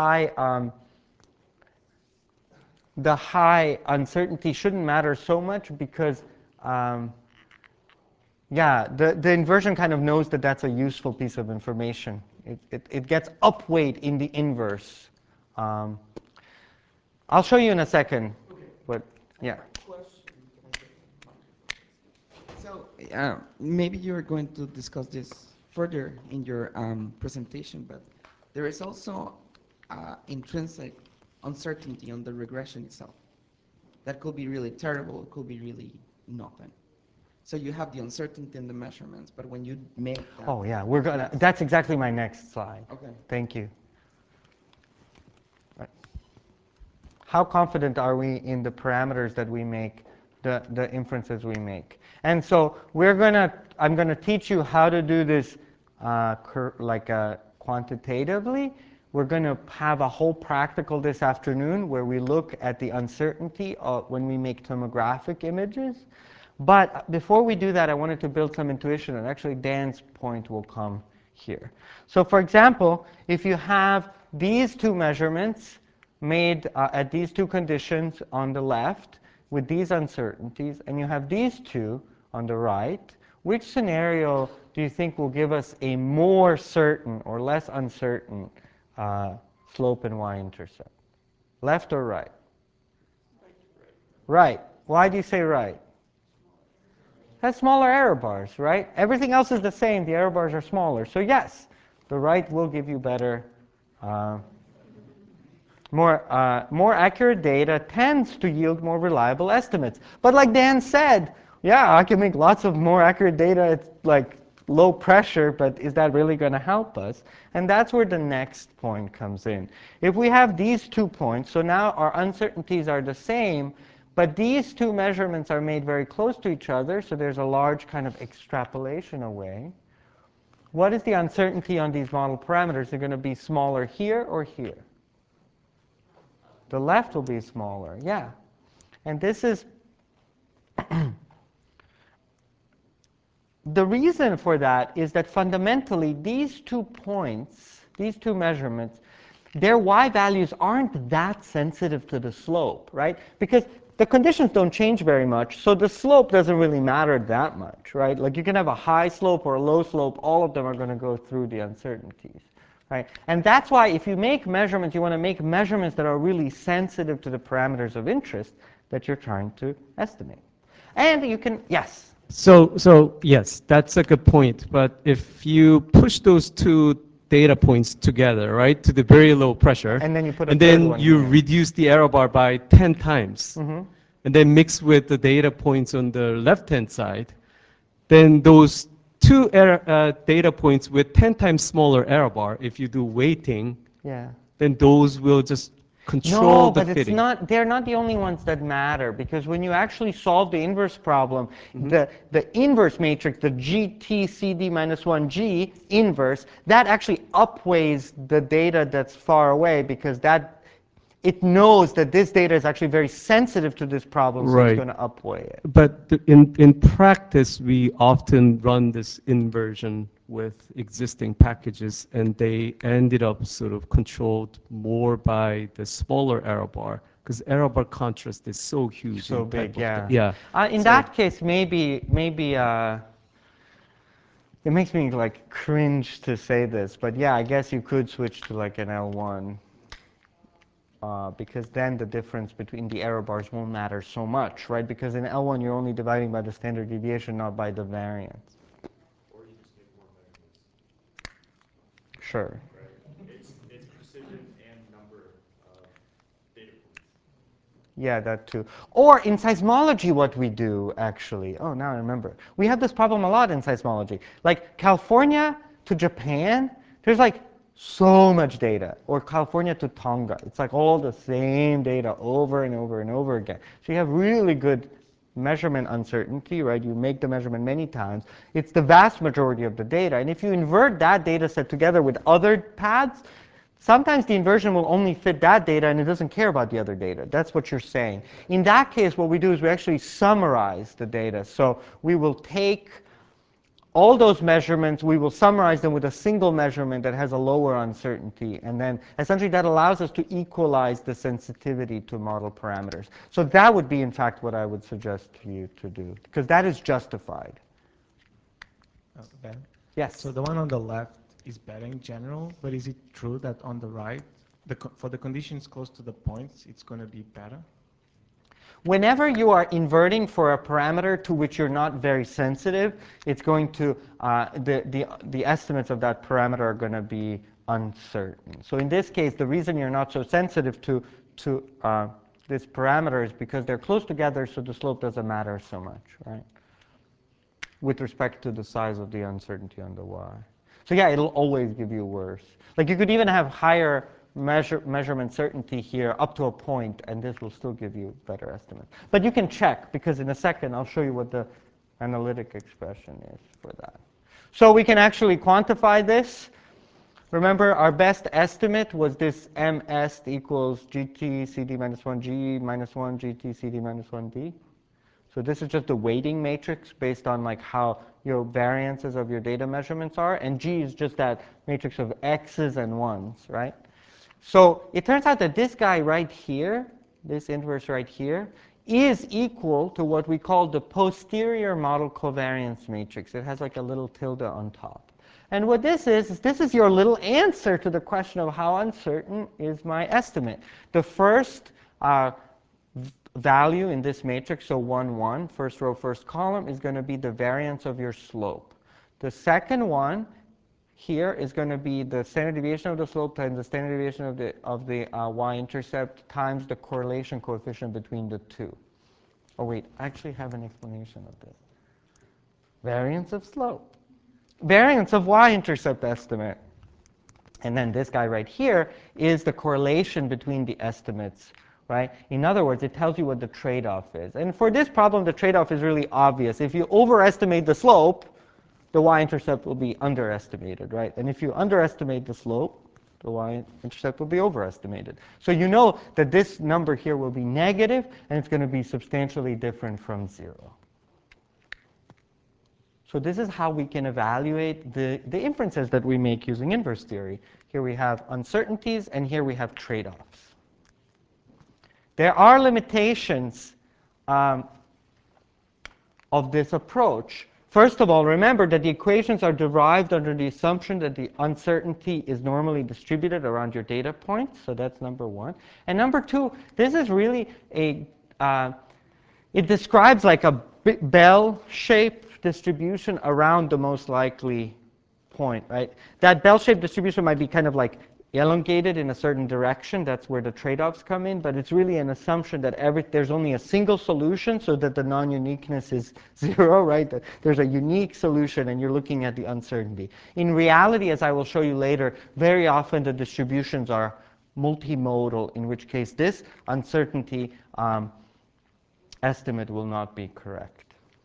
high uncertainty shouldn't matter so much because, yeah, the inversion kind of knows that that's a useful piece of information. It gets upweight in the inverse. I'll show you in a second, but yeah. So maybe you're going to discuss this further in your presentation, but there is also intrinsic uncertainty on the regression itself. That could be really terrible, it could be really nothing. So you have the uncertainty in the measurements, but when you make that. Oh yeah, that's exactly my next slide. Okay. Thank you. Right. How confident are we in the parameters that we make, the inferences we make? And so I'm gonna teach you how to do this quantitatively. We're going to have a whole practical this afternoon where we look at the uncertainty when we make tomographic images. But before we do that, I wanted to build some intuition, and actually Dan's point will come here. So for example, if you have these two measurements made at these two conditions on the left with these uncertainties, and you have these two on the right, which scenario do you think will give us a more certain or less uncertain slope and y-intercept? Left or right? Right. Why do you say right? Has smaller error bars, right? Everything else is the same. The error bars are smaller. So yes, the right will give you better, more accurate data tends to yield more reliable estimates. But like Dan said, yeah, I can make lots of more accurate data at like low pressure, but is that really going to help us? And that's where the next point comes in. If we have these 2 points, so now our uncertainties are the same, but these two measurements are made very close to each other, so there's a large kind of extrapolation away. What is the uncertainty on these model parameters? They're going to be smaller here or here? The left will be smaller, yeah. And this is the reason for that is that fundamentally these 2 points, these two measurements, their y values aren't that sensitive to the slope, right? Because the conditions don't change very much, so the slope doesn't really matter that much, right? Like you can have a high slope or a low slope, all of them are going to go through the uncertainties, right? And that's why if you make measurements, you want to make measurements that are really sensitive to the parameters of interest that you're trying to estimate. And you can, yes? So yes, that's a good point. But if you push those two data points together, right, to the very low pressure, and then you put a and third then one you here. reduce the error bar by 10 times, and then mix with the data points on the left-hand side, then those two data points with 10 times smaller error bar, if you do weighting, Yeah. then those will just control No, the but it's fitting. not, they're not the only ones that matter, because when you actually solve the inverse problem, the inverse matrix, the GTCD minus 1G inverse, that actually upweighs the data that's far away, because that it knows that this data is actually very sensitive to this problem, so it's Right. going to upweigh it. But in practice, we often run this inversion with existing packages, and they ended up sort of controlled more by the smaller error bar, because error bar contrast is so huge. So in type big, of yeah. In So- that case, maybe it makes me like cringe to say this, but yeah, I guess you could switch to like an L1. Because then the difference between the error bars won't matter so much, right? Because in L1 you're only dividing by the standard deviation, not by the variance. Or you just make more variables. Sure. Right? It's precision and number of data points. Yeah, that too. Or in seismology, what we do actually, oh, now I remember. We have this problem a lot in seismology. Like California to Japan, there's like so much data. Or California to Tonga. It's like all the same data over and over and over again. So you have really good measurement uncertainty, right? You make the measurement many times. It's the vast majority of the data. And if you invert that data set together with other paths, sometimes the inversion will only fit that data and it doesn't care about the other data. That's what you're saying. In that case, what we do is we actually summarize the data. So we will take all those measurements, we will summarize them with a single measurement that has a lower uncertainty. And then essentially that allows us to equalize the sensitivity to model parameters. So that would be, in fact, what I would suggest to you to do, because that is justified. Ben? Yes? So the one on the left is better in general, but is it true that on the right, for the conditions close to the points, it's going to be better? Whenever you are inverting for a parameter to which you're not very sensitive, it's going to, the estimates of that parameter are going to be uncertain. So in this case, the reason you're not so sensitive to this parameter is because they're close together, so the slope doesn't matter so much, right? With respect to the size of the uncertainty on the y. So yeah, it'll always give you worse. Like you could even have higher measurement certainty here up to a point, and this will still give you better estimates. But you can check, because in a second I'll show you what the analytic expression is for that. So we can actually quantify this. Remember, our best estimate was this ms equals gt cd minus 1g minus 1 gt cd minus 1d. So this is just a weighting matrix based on like how your variances of your data measurements are, and G is just that matrix of x's and 1's, right? So it turns out that this guy right here, this inverse right here, is equal to what we call the posterior model covariance matrix. It has like a little tilde on top. And what this is your little answer to the question of how uncertain is my estimate. The first value in this matrix, so 1, 1, first row, first column, is going to be the variance of your slope. The second one here is going to be the standard deviation of the slope times the standard deviation of the y-intercept times the correlation coefficient between the two. Oh wait, I actually have an explanation of this. Variance of slope. Variance of y-intercept estimate. And then this guy right here is the correlation between the estimates, right? In other words, it tells you what the trade-off is. And for this problem, the trade-off is really obvious. If you overestimate the slope, the y-intercept will be underestimated, right? And if you underestimate the slope, the y-intercept will be overestimated. So you know that this number here will be negative, and it's going to be substantially different from 0. So this is how we can evaluate the inferences that we make using inverse theory. Here we have uncertainties, and here we have trade-offs. There are limitations of this approach. First of all, remember that the equations are derived under the assumption that the uncertainty is normally distributed around your data points. So that's number one. And number two, this is really it describes like a bell-shaped distribution around the most likely point, right? That bell-shaped distribution might be kind of like elongated in a certain direction. That's where the trade-offs come in. But it's really an assumption that there's only a single solution, so that the non-uniqueness is 0, right? That there's a unique solution, and you're looking at the uncertainty. In reality, as I will show you later, very often the distributions are multimodal, in which case this uncertainty estimate will not be correct.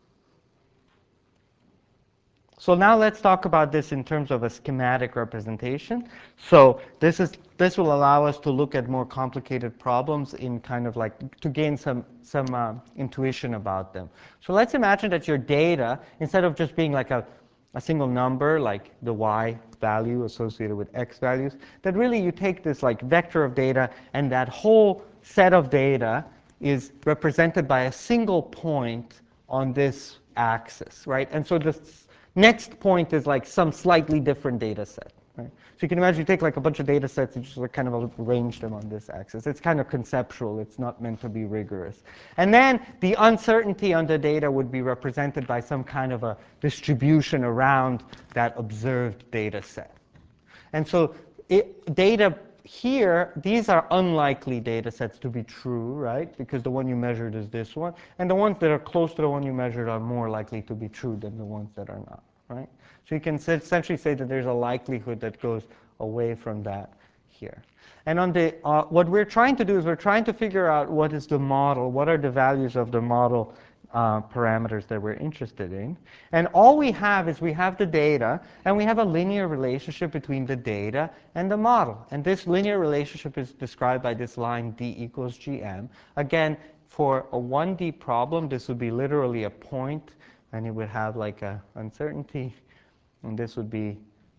So now let's talk about this in terms of a schematic representation. So this will allow us to look at more complicated problems in kind of like to gain some intuition about them. So let's imagine that your data, instead of just being like a single number, like the y value associated with x values, that really you take this like vector of data, and that whole set of data is represented by a single point on this axis, right? And so this next point is like some slightly different data set. Right? So you can imagine you take like a bunch of data sets and just like kind of arrange them on this axis. It's kind of conceptual. It's not meant to be rigorous. And then the uncertainty on the data would be represented by some kind of a distribution around that observed data set. And so data here, these are unlikely data sets to be true, right? Because the one you measured is this one. And the ones that are close to the one you measured are more likely to be true than the ones that are not, right? So you can essentially say that there's a likelihood that goes away from that here. And on the, what we're trying to do is we're trying to figure out what is the model, what are the values of the model parameters that we're interested in. And all we have is we have the data, and we have a linear relationship between the data and the model. And this linear relationship is described by this line d equals gm. Again, for a 1D problem, this would be literally a point, and it would have like a uncertainty, and this would be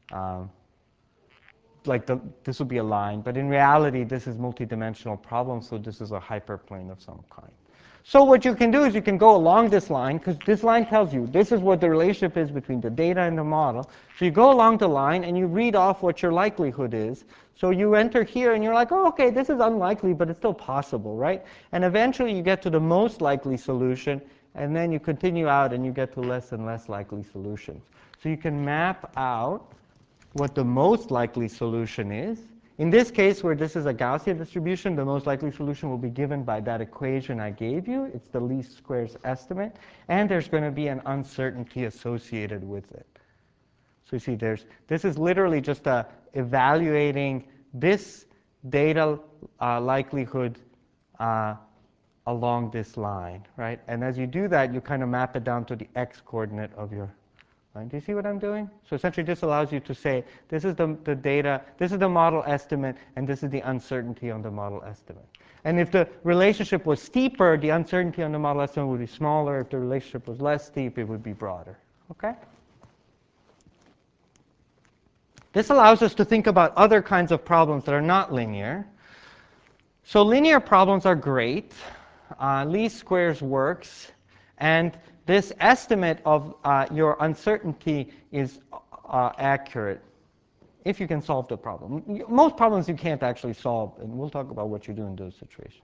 this would be a line. But in reality, this is multidimensional problem, so this is a hyperplane of some kind. So what you can do is you can go along this line, because this line tells you this is what the relationship is between the data and the model. So you go along the line, and you read off what your likelihood is. So you enter here, and you're like, oh, OK, this is unlikely, but it's still possible, right? And eventually, you get to the most likely solution, and then you continue out, and you get to less and less likely solutions. So you can map out what the most likely solution is. In this case, where this is a Gaussian distribution, the most likely solution will be given by that equation I gave you. It's the least squares estimate. And there's going to be an uncertainty associated with it. So you see, this is literally just evaluating this data likelihood along this line, right? And as you do that, you kind of map it down to the x-coordinate of your line. Do you see what I'm doing? So essentially, this allows you to say, this is the data, this is the model estimate, and this is the uncertainty on the model estimate. And if the relationship was steeper, the uncertainty on the model estimate would be smaller. If the relationship was less steep, it would be broader. OK? This allows us to think about other kinds of problems that are not linear. So linear problems are great. Least squares works. And this estimate of your uncertainty is accurate if you can solve the problem. Most problems you can't actually solve, and we'll talk about what you do in those situations.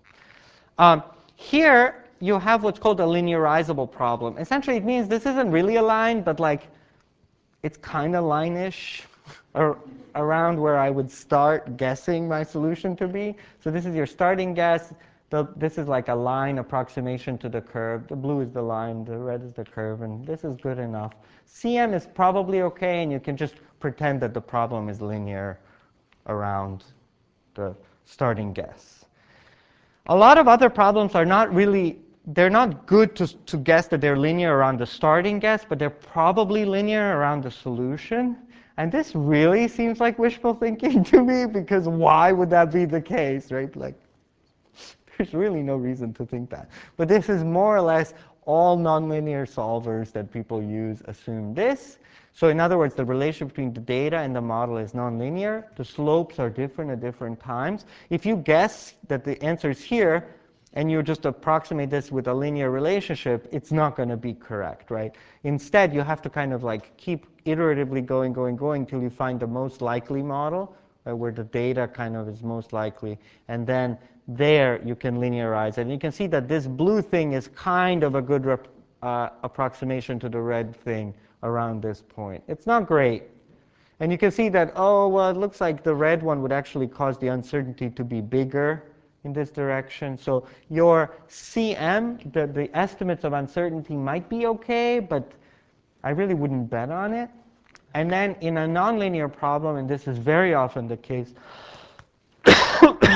Here, you have what's called a linearizable problem. Essentially, it means this isn't really a line, but like it's kind of line-ish or around where I would start guessing my solution to be. So this is your starting guess. This is like a line approximation to the curve. The blue is the line, the red is the curve, and this is good enough. CM is probably OK, and you can just pretend that the problem is linear around the starting guess. A lot of other problems are not really, they're not good to guess that they're linear around the starting guess, but they're probably linear around the solution. And this really seems like wishful thinking to me, because why would that be the case, right? Like, there's really no reason to think that. But this is more or less all nonlinear solvers that people use assume this. So in other words, the relationship between the data and the model is nonlinear. The slopes are different at different times. If you guess that the answer is here, and you just approximate this with a linear relationship, it's not going to be correct, right? Instead, you have to kind of like keep iteratively going till you find the most likely model, where the data kind of is most likely. And then there, you can linearize it. And you can see that this blue thing is kind of a good approximation to the red thing around this point. It's not great. And you can see that, oh, well, it looks like the red one would actually cause the uncertainty to be bigger in this direction. So your CM, the estimates of uncertainty might be OK, but I really wouldn't bet on it. And then in a nonlinear problem, and this is very often the case,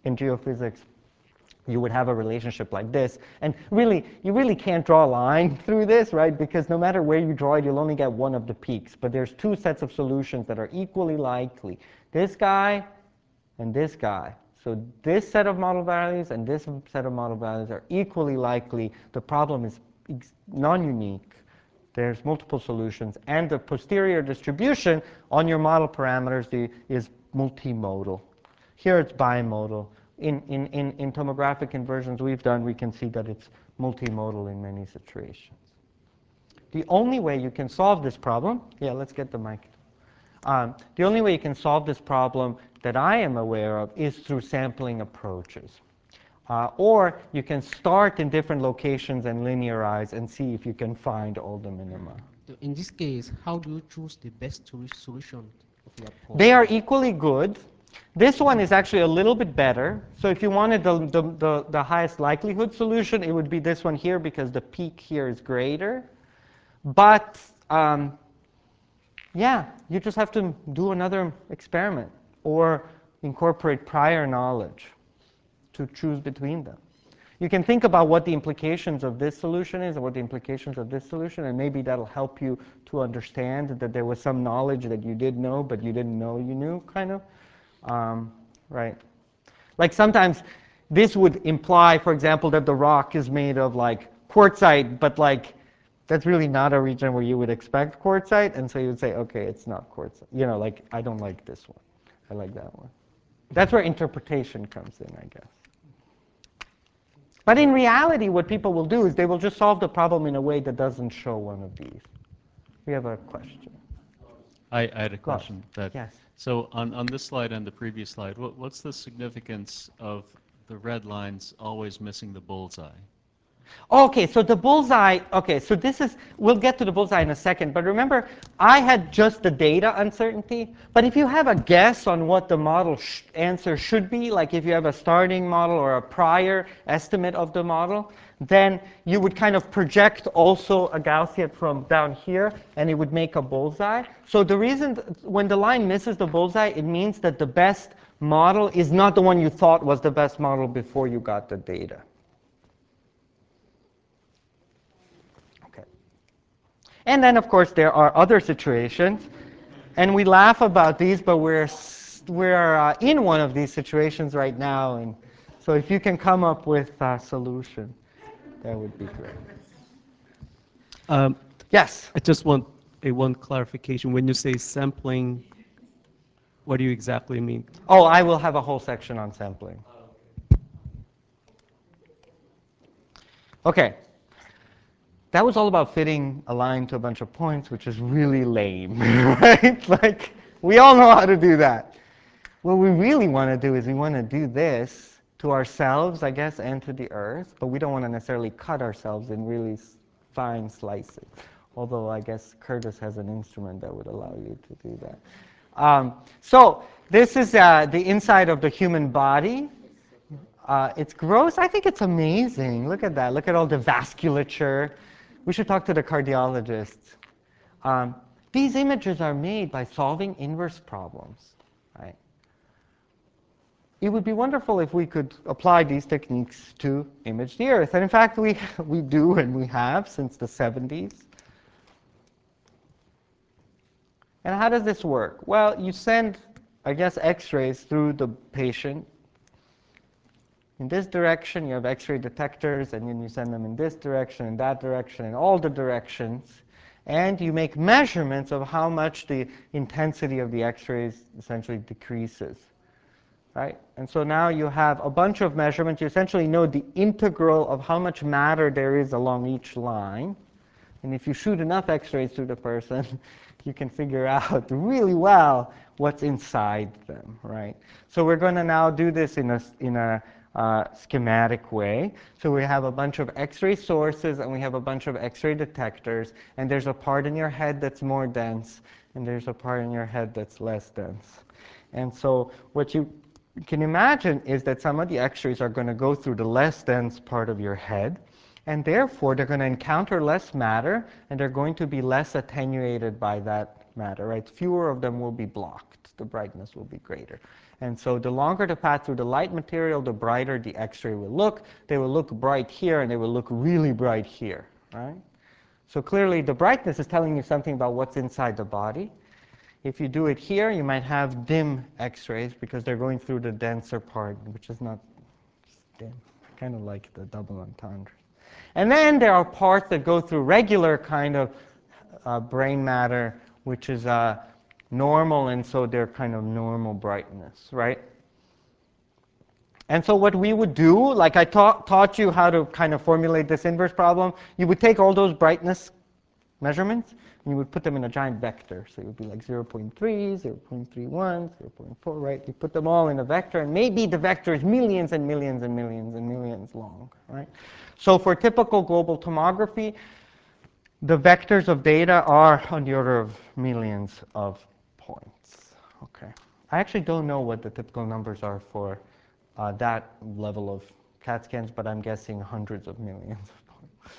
in geophysics, you would have a relationship like this. And really, you really can't draw a line through this, right? Because no matter where you draw it, you'll only get one of the peaks. But there's two sets of solutions that are equally likely. This guy and this guy. So this set of model values and this set of model values are equally likely. The problem is non-unique. There's multiple solutions. And the posterior distribution on your model parameters is multimodal. Here it's bimodal. In tomographic inversions we've done, we can see that it's multimodal in many situations. The only way you can solve this problem, yeah, let's get the mic. The only way you can solve this problem that I am aware of is through sampling approaches. Or you can start in different locations and linearize and see if you can find all the minima. In this case, how do you choose the best solution of your problem? They are equally good. This one is actually a little bit better. So if you wanted the highest likelihood solution, it would be this one here because the peak here is greater. But yeah, you just have to do another experiment or incorporate prior knowledge to choose between them. You can think about what the implications of this solution is and what the implications of this solution, and maybe that'll help you to understand that there was some knowledge that you did know, but you didn't know you knew, kind of. Right. Like sometimes this would imply, for example, that the rock is made of like quartzite, but like that's really not a region where you would expect quartzite, and so you would say, okay, it's not quartzite. You know, like I don't like this one. I like that one. That's where interpretation comes in, I guess. But in reality, what people will do is they will just solve the problem in a way that doesn't show one of these. We have a question. I had a question. Yes. So on this slide and the previous slide, what's the significance of the red lines always missing the bullseye? Okay, so the bullseye, okay, so this is, we'll get to the bullseye in a second, but remember, I had just the data uncertainty, but if you have a guess on what the model answer should be, like if you have a starting model or a prior estimate of the model, then you would kind of project also a Gaussian from down here, and it would make a bullseye. So the reason, when the line misses the bullseye, it means that the best model is not the one you thought was the best model before you got the data. And then, of course, there are other situations. And we laugh about these, but we're in one of these situations right now. And so if you can come up with a solution, that would be great. Yes? I just want one clarification. When you say sampling, what do you exactly mean? Oh, I will have a whole section on sampling. Okay. That was all about fitting a line to a bunch of points, which is really lame, right? Like, we all know how to do that. What we really want to do is we want to do this to ourselves, I guess, and to the Earth, but we don't want to necessarily cut ourselves in really fine slices, although I guess Curtis has an instrument that would allow you to do that. So this is the inside of the human body. It's gross. I think it's amazing. Look at that. Look at all the vasculature. We should talk to the cardiologists. These images are made by solving inverse problems, right? It would be wonderful if we could apply these techniques to image the Earth. And in fact, we do and we have since the 70s. And how does this work? Well, you send, I guess, X-rays through the patient. In this direction, you have X-ray detectors, and then you send them in this direction, in that direction, in all the directions. And you make measurements of how much the intensity of the X-rays essentially decreases. Right? And so now you have a bunch of measurements. You essentially know the integral of how much matter there is along each line. And if you shoot enough X-rays through the person, you can figure out really well what's inside them. Right? So we're going to now do this in a schematic way. So we have a bunch of X-ray sources, and we have a bunch of X-ray detectors, and there's a part in your head that's more dense, and there's a part in your head that's less dense. And so what you can imagine is that some of the X-rays are going to go through the less dense part of your head, and therefore they're going to encounter less matter, and they're going to be less attenuated by that matter, right? Fewer of them will be blocked. The brightness will be greater. And so the longer the path through the light material, the brighter the X-ray will look. They will look bright here, and they will look really bright here, right? So clearly, the brightness is telling you something about what's inside the body. If you do it here, you might have dim X-rays because they're going through the denser part, which is not dim. I kind of like the double entendre. And then there are parts that go through regular kind of brain matter, which is normal, and so they're kind of normal brightness, right? And so what we would do, like I taught you how to kind of formulate this inverse problem, you would take all those brightness measurements, and you would put them in a giant vector. So it would be like 0.3, 0.31, 0.4, right? You put them all in a vector, and maybe the vector is millions and millions and millions and millions long, right? So for typical global tomography, the vectors of data are on the order of millions of points. Okay. I actually don't know what the typical numbers are for that level of CAT scans, but I'm guessing hundreds of millions of points.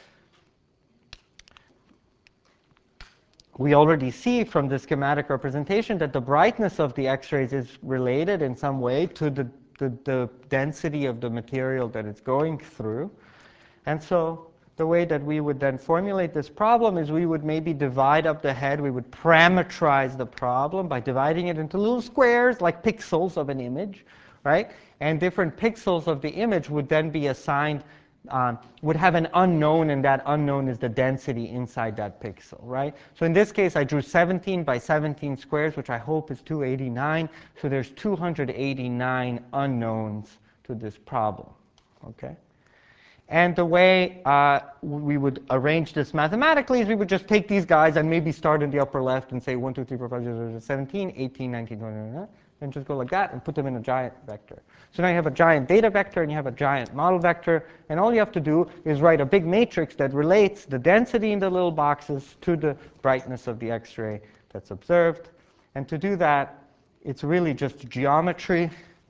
We already see from the schematic representation that the brightness of the X-rays is related in some way to the density of the material that it's going through. And so the way that we would then formulate this problem is we would maybe divide up the head. We would parameterize the problem by dividing it into little squares, like pixels of an image, right? And different pixels of the image would then be assigned, would have an unknown, and that unknown is the density inside that pixel, right? So in this case, I drew 17 by 17 squares, which I hope is 289. So there's 289 unknowns to this problem, okay? And the way we would arrange this mathematically is we would just take these guys and maybe start in the upper left and say 1, 2, 3, 4, 5, 6, 7, 17, 18, 19, 20, and just go like that and put them in a giant vector. So now you have a giant data vector and you have a giant model vector, and all you have to do is write a big matrix that relates the density in the little boxes to the brightness of the X-ray that's observed. And to do that, it's really just geometry.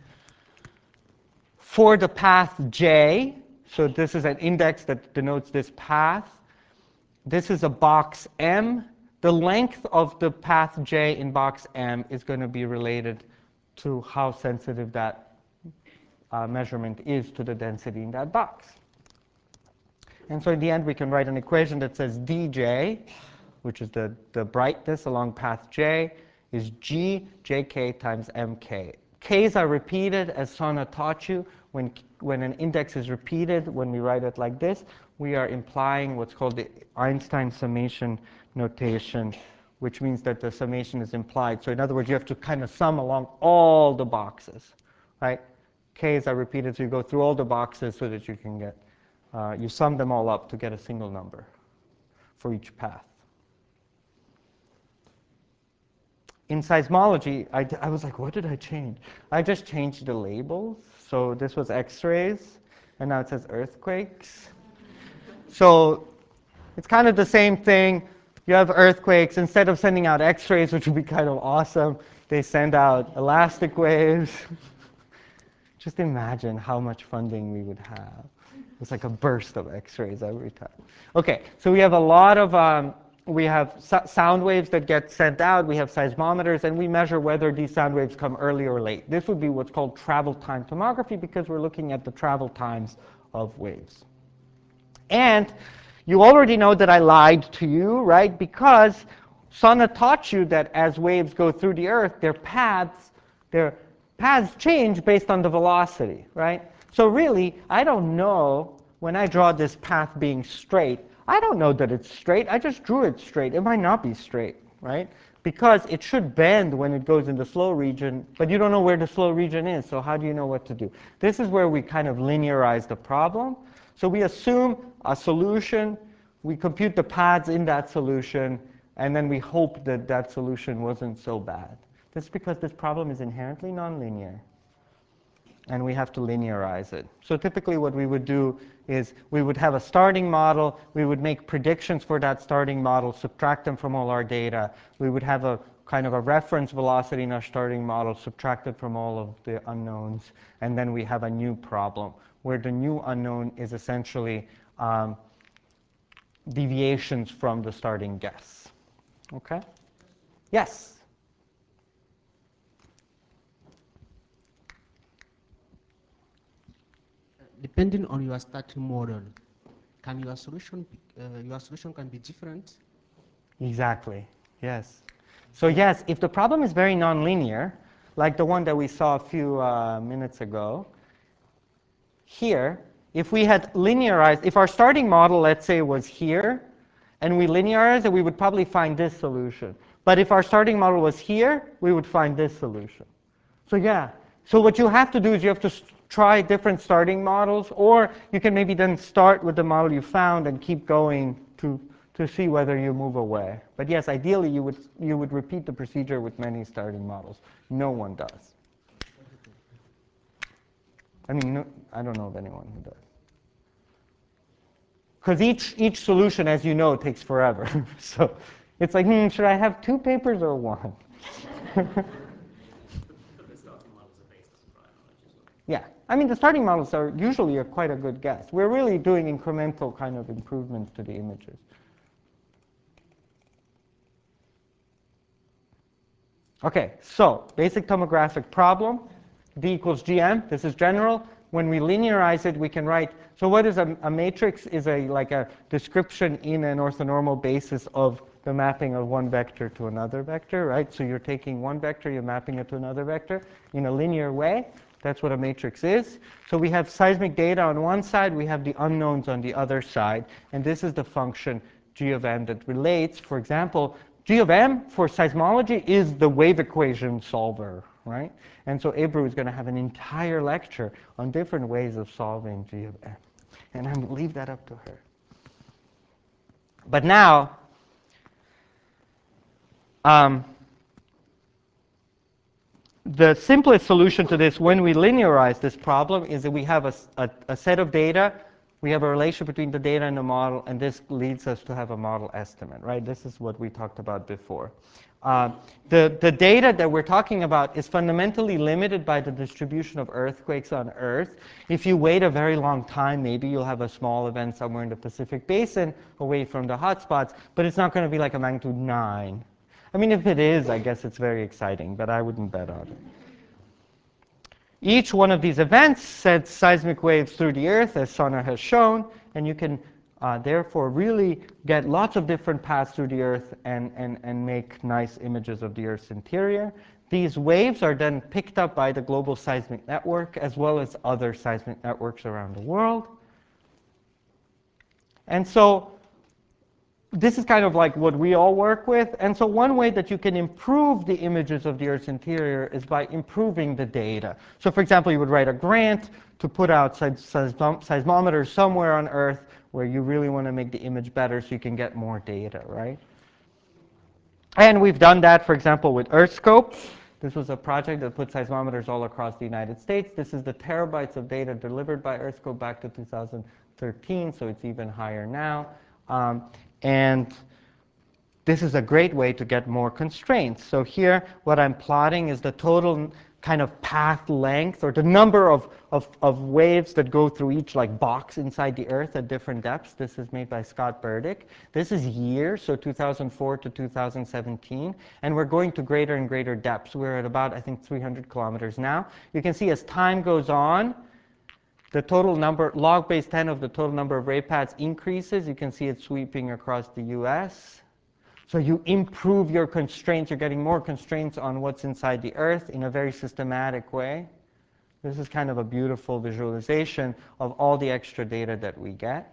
For the path J, so this is an index that denotes this path. This is a box M. The length of the path J in box M is going to be related to how sensitive that measurement is to the density in that box. And so in the end, we can write an equation that says dj, which is the brightness along path J, is g jk times mk. K's are repeated, as Sana taught you. When an index is repeated, when we write it like this, we are implying what's called the Einstein summation notation, which means that the summation is implied. So in other words, you have to kind of sum along all the boxes, right? K's are repeated, so you go through all the boxes so that you can get, you sum them all up to get a single number for each path. In seismology, I was like, what did I change? I just changed the labels. So this was X-rays, and now it says earthquakes. So it's kind of the same thing. You have earthquakes. Instead of sending out X-rays, which would be kind of awesome, they send out elastic waves. Just imagine how much funding we would have. It's like a burst of X-rays every time. OK, so we have a lot of we have sound waves that get sent out. We have seismometers, and we measure whether these sound waves come early or late. This would be what's called travel time tomography, because we're looking at the travel times of waves. And you already know that I lied to you, right? Because Sana taught you that as waves go through the Earth, their paths change based on the velocity, right? So really, I don't know, when I draw this path being straight, I don't know that it's straight. I just drew it straight. It might not be straight, right? Because it should bend when it goes in the slow region, but you don't know where the slow region is, so how do you know what to do? This is where we kind of linearize the problem. So we assume a solution, we compute the paths in that solution, and then we hope that that solution wasn't so bad. That's because this problem is inherently nonlinear, and we have to linearize it. So typically what we would do is we would have a starting model, we would make predictions for that starting model, subtract them from all our data. We would have a kind of a reference velocity in our starting model, subtracted from all of the unknowns, and then we have a new problem, where the new unknown is essentially deviations from the starting guess. Okay? Yes? Depending on your starting model, can your solution can be different? Exactly, yes. So yes, if the problem is very nonlinear, like the one that we saw a few minutes ago, here, if we had linearized, if our starting model, let's say, was here, and we linearized it, we would probably find this solution. But if our starting model was here, we would find this solution. So yeah, so what you have to do is you have to try different starting models, or you can maybe then start with the model you found and keep going to see whether you move away. But yes, ideally you would repeat the procedure with many starting models. No one does. I mean, no, I don't know of anyone who does. Because each solution, as you know, takes forever. So it's like, should I have 2 papers or 1? Yeah, I mean, the starting models are usually quite a good guess. We're really doing incremental kind of improvements to the images. Okay, so basic tomographic problem, D equals GM. This is general. When we linearize it, we can write, so what is a matrix? Is like a description in an orthonormal basis of the mapping of one vector to another vector, right? So you're taking one vector, you're mapping it to another vector in a linear way. That's what a matrix is. So we have seismic data on one side, we have the unknowns on the other side, and this is the function g of m that relates. For example, g of m for seismology is the wave equation solver, right? And so Ebru is going to have an entire lecture on different ways of solving g of m. And I'm going to leave that up to her. But now, the simplest solution to this when we linearize this problem is that we have a set of data, we have a relation between the data and the model, and this leads us to have a model estimate, right? This is what we talked about before. The data that we're talking about is fundamentally limited by the distribution of earthquakes on Earth. If you wait a very long time, maybe you'll have a small event somewhere in the Pacific Basin away from the hotspots, but it's not going to be like a magnitude 9. I mean, if it is, I guess it's very exciting, but I wouldn't bet on it. Each one of these events sends seismic waves through the Earth, as Sana has shown, and you can therefore really get lots of different paths through the Earth and make nice images of the Earth's interior. These waves are then picked up by the global seismic network, as well as other seismic networks around the world. And so this is kind of like what we all work with. And so one way that you can improve the images of the Earth's interior is by improving the data. So for example, you would write a grant to put out seismometers somewhere on Earth where you really want to make the image better so you can get more data, right? And we've done that, for example, with EarthScope. This was a project that put seismometers all across the United States. This is the terabytes of data delivered by EarthScope back to 2013, so it's even higher now. And this is a great way to get more constraints. So here, what I'm plotting is the total kind of path length, or the number of waves that go through each like box inside the Earth at different depths. This is made by Scott Burdick. This is years, so 2004 to 2017. And we're going to greater and greater depths. We're at about, I think, 300 kilometers now. You can see as time goes on, the total number, log base 10 of the total number of ray paths increases. You can see it sweeping across the US. So you improve your constraints. You're getting more constraints on what's inside the Earth in a very systematic way. This is kind of a beautiful visualization of all the extra data that we get.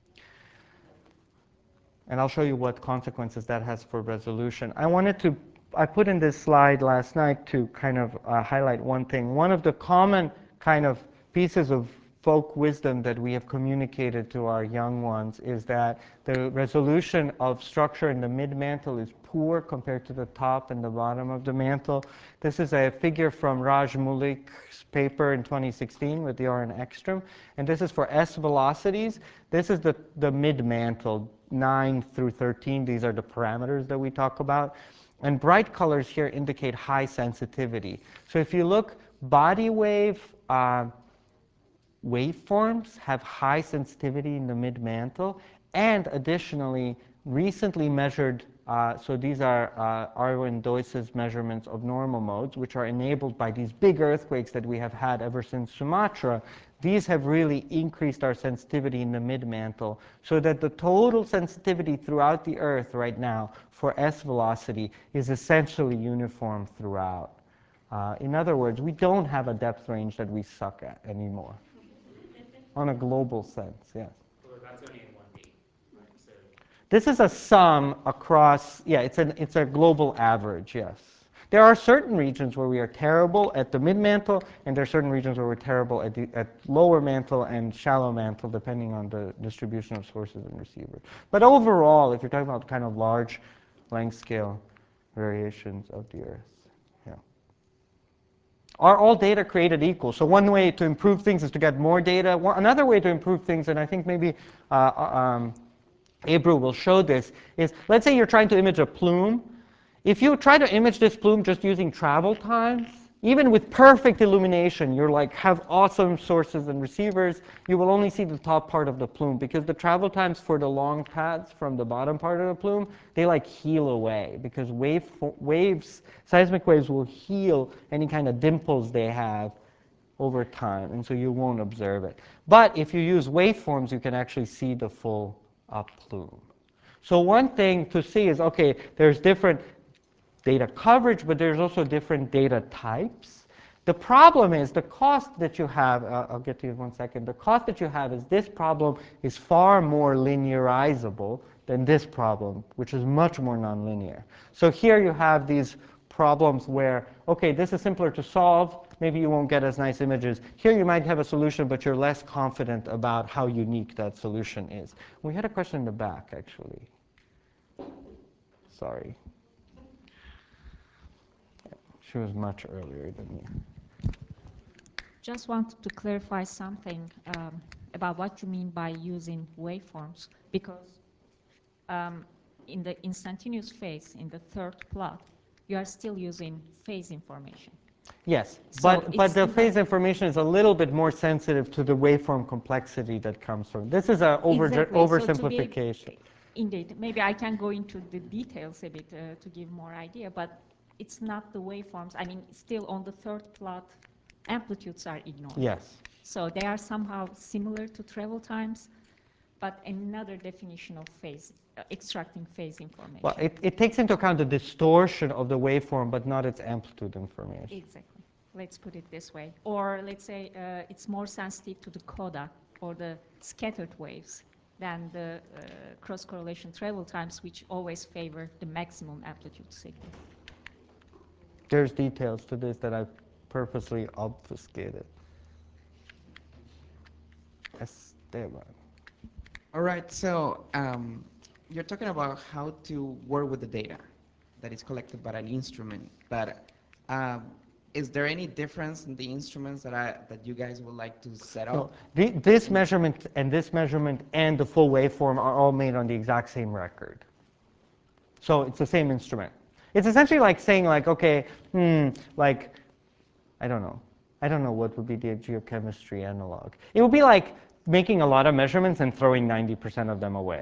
And I'll show you what consequences that has for resolution. I put in this slide last night to kind of highlight one thing. One of the common kind of pieces of folk wisdom that we have communicated to our young ones is that the resolution of structure in the mid-mantle is poor compared to the top and the bottom of the mantle. This is a figure from Raj Moulik's paper in 2016 with Joran Ekström. And this is for S velocities. This is the mid-mantle, 9 through 13. These are the parameters that we talk about. And bright colors here indicate high sensitivity. So if you look, body wave waveforms have high sensitivity in the mid-mantle, and additionally, recently measured So these are Arwen-Doise's measurements of normal modes, which are enabled by these big earthquakes that we have had ever since Sumatra. These have really increased our sensitivity in the mid-mantle, so that the total sensitivity throughout the Earth right now for S velocity is essentially uniform throughout. In other words, we don't have a depth range that we suck at anymore, on a global sense, yes. Well, that's only in 1D, right? So this is a sum across, yeah, it's a global average, yes. There are certain regions where we are terrible at the mid-mantle, and there are certain regions where we're terrible at lower mantle and shallow mantle, depending on the distribution of sources and receivers. But overall, if you're talking about kind of large length scale variations of the Earth, yeah. Are all data created equal? So one way to improve things is to get more data. Another way to improve things, and I think maybe Ebru will show this, is let's say you're trying to image a plume. If you try to image this plume just using travel times, even with perfect illumination, you're like have awesome sources and receivers, you will only see the top part of the plume, because the travel times for the long paths from the bottom part of the plume, they like heal away, because seismic waves will heal any kind of dimples they have over time, and so you won't observe it. But if you use waveforms, you can actually see the full plume. So one thing to see is, okay, there's different data coverage, but there's also different data types. The problem is the cost that you have, I'll get to you in 1 second, the cost that you have is this problem is far more linearizable than this problem, which is much more nonlinear. So here you have these problems where, okay, this is simpler to solve, maybe you won't get as nice images. Here you might have a solution, but you're less confident about how unique that solution is. We had a question in the back, actually. Sorry. She was much earlier than me. Just wanted to clarify something about what you mean by using waveforms, because in the instantaneous phase, in the third plot, you are still using phase information. Yes, So but the phase information is a little bit more sensitive to the waveform complexity that comes from. This is an oversimplification. Indeed, maybe I can go into the details a bit to give more idea, but it's not the waveforms. I mean, still on the third plot, amplitudes are ignored. Yes. So they are somehow similar to travel times, but another definition of phase, extracting phase information. Well, it takes into account the distortion of the waveform, but not its amplitude information. Exactly. Let's put it this way. Or let's say it's more sensitive to the coda or the scattered waves than the cross-correlation travel times, which always favor the maximum amplitude signal. There's details to this that I've purposely obfuscated. Esteban. All right, so you're talking about how to work with the data that is collected by an instrument, but is there any difference in the instruments that you guys would like to set up? No, this measurement and the full waveform are all made on the exact same record. So it's the same instrument. It's essentially like saying, like, okay, like, I don't know what would be the geochemistry analog. It would be like making a lot of measurements and throwing 90% of them away.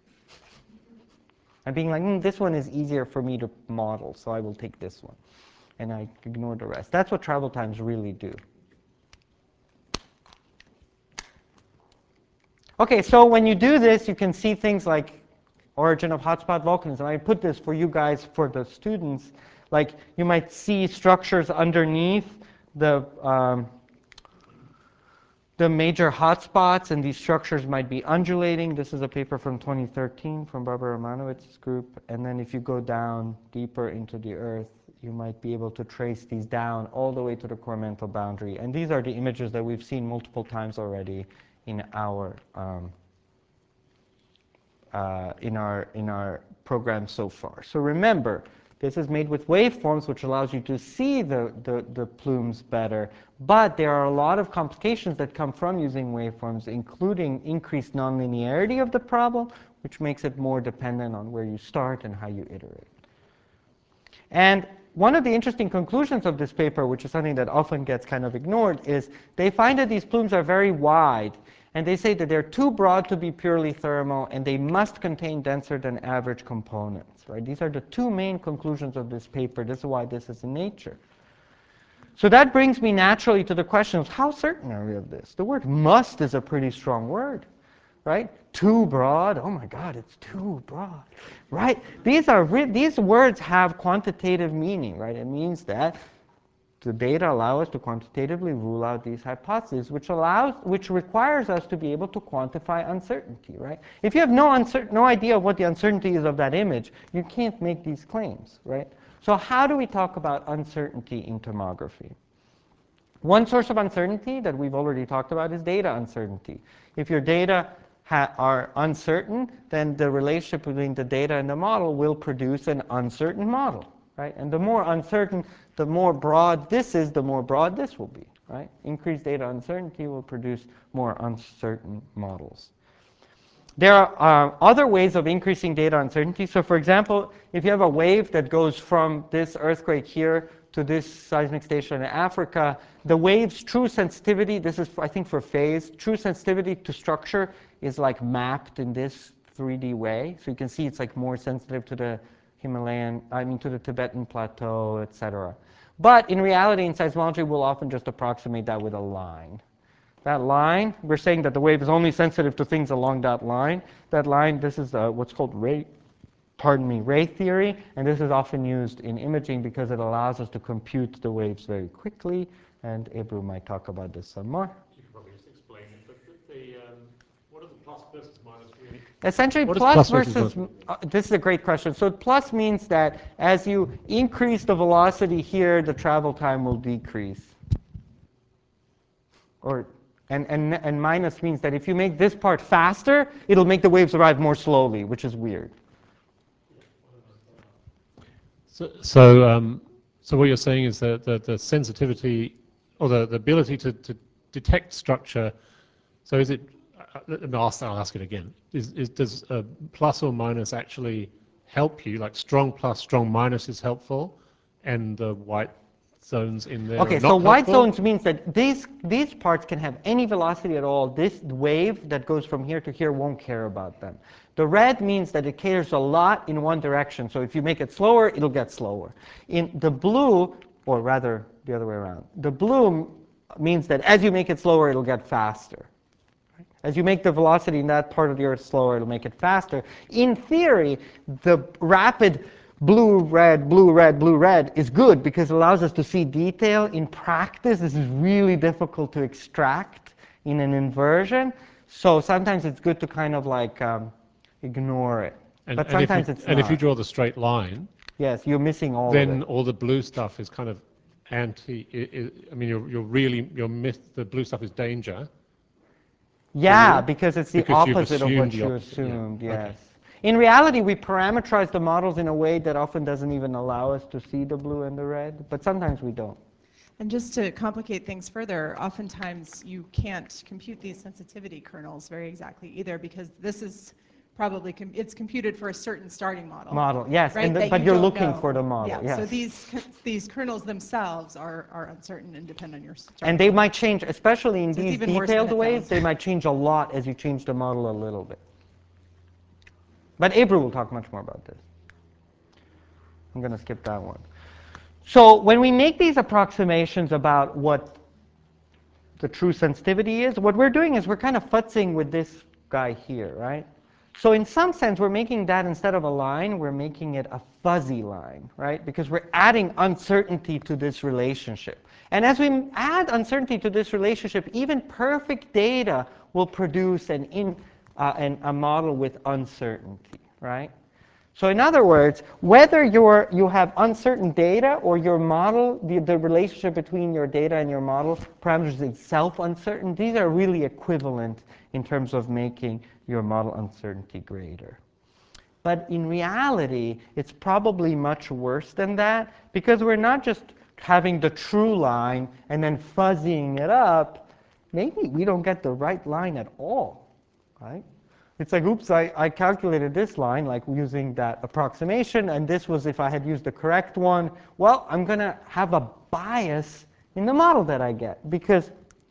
And being like, this one is easier for me to model, so I will take this one. And I ignore the rest. That's what travel times really do. Okay, so when you do this, you can see things like origin of hotspot volcanism. I put this for you guys, for the students. Like, you might see structures underneath the major hotspots, and these structures might be undulating. This is a paper from 2013 from Barbara Romanowitz's group. And then if you go down deeper into the Earth, you might be able to trace these down all the way to the core mantle boundary. And these are the images that we've seen multiple times already in our program so far. So remember, this is made with waveforms, which allows you to see the plumes better. But there are a lot of complications that come from using waveforms, including increased nonlinearity of the problem, which makes it more dependent on where you start and how you iterate. And one of the interesting conclusions of this paper, which is something that often gets kind of ignored, is they find that these plumes are very wide. And they say that they're too broad to be purely thermal, and they must contain denser than average components. Right? These are the two main conclusions of this paper. This is why this is in Nature. So that brings me naturally to the question of how certain are we of this? The word must is a pretty strong word. Right? Too broad. Oh my God, it's too broad. Right? These words have quantitative meaning. Right? It means that the data allow us to quantitatively rule out these hypotheses, which requires us to be able to quantify uncertainty. Right? If you have no idea what the uncertainty is of that image, you can't make these claims. Right? So how do we talk about uncertainty in tomography? One source of uncertainty that we've already talked about is data uncertainty. If your data are uncertain, then the relationship between the data and the model will produce an uncertain model. Right? And the more uncertain, the more broad this is, the more broad this will be. Right? Increased data uncertainty will produce more uncertain models. There are other ways of increasing data uncertainty. So for example, if you have a wave that goes from this earthquake here to this seismic station in Africa, the wave's true sensitivity, this is, I think, for phase, true sensitivity to structure is like mapped in this 3D way. So you can see it's like more sensitive to the to the Tibetan plateau, etc. But in reality, in seismology, we'll often just approximate that with a line. That line, we're saying that the wave is only sensitive to things along that line. That line, this is what's called ray theory, and this is often used in imaging because it allows us to compute the waves very quickly, and Ebru might talk about this some more. You could probably just explain it, but what are the plus versus minus really? Essentially, plus versus this is a great question. So plus means that as you increase the velocity here, the travel time will decrease. And minus means that if you make this part faster, it'll make the waves arrive more slowly, which is weird. So what you're saying is that the sensitivity or the ability to detect structure. So is it? I'll ask it again. Does plus or minus actually help you? Like strong plus, strong minus is helpful, and the white zones in there. Okay, so white zones means that these parts can have any velocity at all. This wave that goes from here to here won't care about them. The red means that it cares a lot in one direction. So if you make it slower, it'll get slower. In the blue, or rather the other way around, the blue means that as you make it slower, it'll get faster. As you make the velocity in that part of the Earth slower, it'll make it faster. In theory, the rapid blue, red, blue, red, blue, red is good because it allows us to see detail. In practice, this is really difficult to extract in an inversion. So sometimes it's good to kind of like ignore it. But sometimes it's not. And if you draw the straight line, yes, you're missing all of it. Then all the blue stuff is kind of anti. I mean, the blue stuff is danger. Yeah, because it's the opposite of what you assumed. Yes. Okay. In reality, we parameterize the models in a way that often doesn't even allow us to see the blue and the red, but sometimes we don't. And just to complicate things further, oftentimes you can't compute these sensitivity kernels very exactly either, because this is probably, it's computed for a certain starting model. Yes, right? But you're looking for the model. Yeah, yes. So these kernels themselves are uncertain and depend on your starting And they model. might change, especially in So these detailed ways, they might change a lot as you change the model a little bit. But Ebru will talk much more about this. I'm going to skip that one. So when we make these approximations about what the true sensitivity is, what we're doing is we're kind of futzing with this guy here, right? So in some sense, we're making that instead of a line, we're making it a fuzzy line, right? Because we're adding uncertainty to this relationship. And as we add uncertainty to this relationship, even perfect data will produce a model with uncertainty, right? So in other words, whether you have uncertain data or your model, the relationship between your data and your model parameters is itself uncertain, these are really equivalent in terms of making your model uncertainty greater. But in reality, it's probably much worse than that, because we're not just having the true line and then fuzzying it up. Maybe we don't get the right line at all, right? It's like, oops, I calculated this line, like using that approximation, and this was if I had used the correct one. Well, I'm going to have a bias in the model that I get, because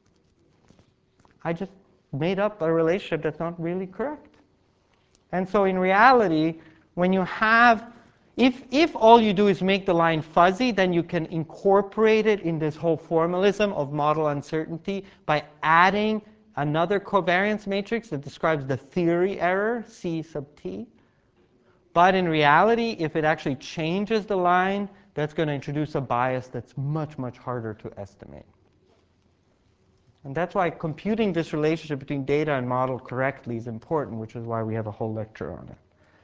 I just made up a relationship that's not really correct. And so in reality, when you have, if all you do is make the line fuzzy, then you can incorporate it in this whole formalism of model uncertainty by adding another covariance matrix that describes the theory error, C sub t. But in reality, if it actually changes the line, that's going to introduce a bias that's much, much harder to estimate. And that's why computing this relationship between data and model correctly is important, which is why we have a whole lecture on it.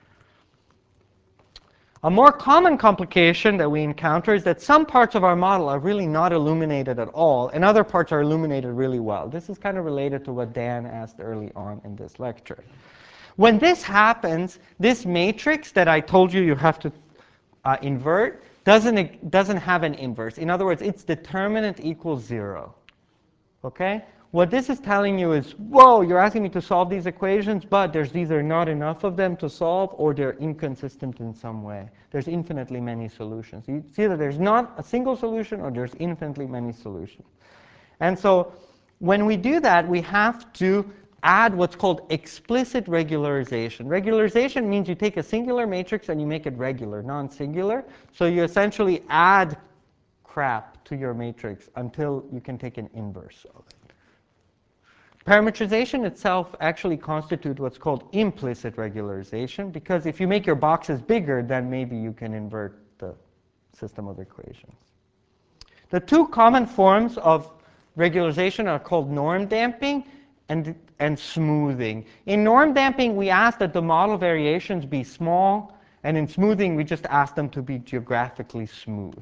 A more common complication that we encounter is that some parts of our model are really not illuminated at all, and other parts are illuminated really well. This is kind of related to what Dan asked early on in this lecture. When this happens, this matrix that I told you you have to invert doesn't have an inverse. In other words, its determinant equals 0. Okay? What this is telling you is, whoa, you're asking me to solve these equations, but there's either not enough of them to solve or they're inconsistent in some way. There's infinitely many solutions. You see that there's not a single solution or there's infinitely many solutions. And so when we do that, we have to add what's called explicit regularization. Regularization means you take a singular matrix and you make it regular, non-singular. So you essentially add crap to your matrix until you can take an inverse of it. Parametrization itself actually constitutes what's called implicit regularization, because if you make your boxes bigger, then maybe you can invert the system of equations. The two common forms of regularization are called norm damping and smoothing. In norm damping, we ask that the model variations be small, and in smoothing, we just ask them to be geographically smooth.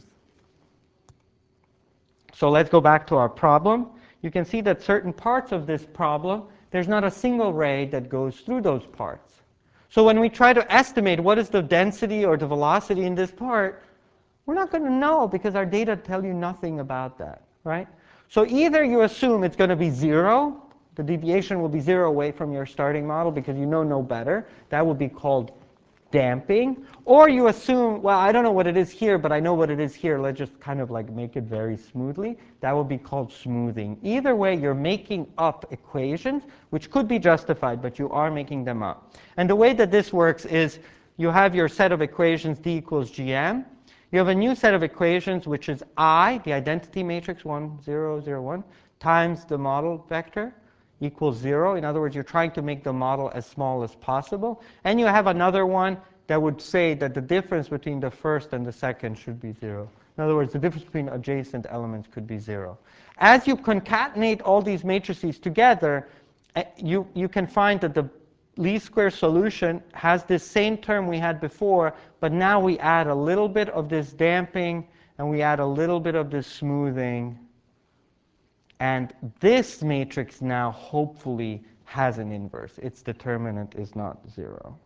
So let's go back to our problem. You can see that certain parts of this problem, there's not a single ray that goes through those parts. So when we try to estimate what is the density or the velocity in this part, we're not going to know because our data tell you nothing about that, right? So either you assume it's going to be 0, the deviation will be 0 away from your starting model because you know no better. That would be called damping. Or you assume, well, I don't know what it is here, but I know what it is here. Let's just kind of like make it very smoothly. That would be called smoothing. Either way, you're making up equations, which could be justified, but you are making them up. And the way that this works is you have your set of equations, D equals GM. You have a new set of equations, which is I, the identity matrix, 1, 0, 0, 1, times the model vector equals 0. In other words, you're trying to make the model as small as possible. And you have another one that would say that the difference between the first and the second should be 0. In other words, the difference between adjacent elements could be 0. As you concatenate all these matrices together, you can find that the least square solution has this same term we had before, but now we add a little bit of this damping and we add a little bit of this smoothing. And this matrix now hopefully has an inverse. Its determinant is not 0.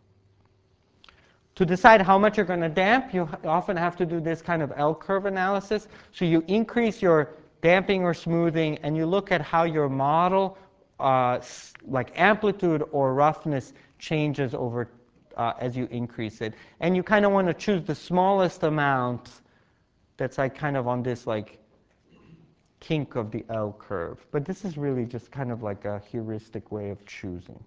To decide how much you're going to damp, you often have to do this kind of L-curve analysis. So you increase your damping or smoothing, and you look at how your model, like amplitude or roughness, changes over as you increase it. And you kind of want to choose the smallest amount that's like kind of on this like kink of the L curve. But this is really just kind of like a heuristic way of choosing.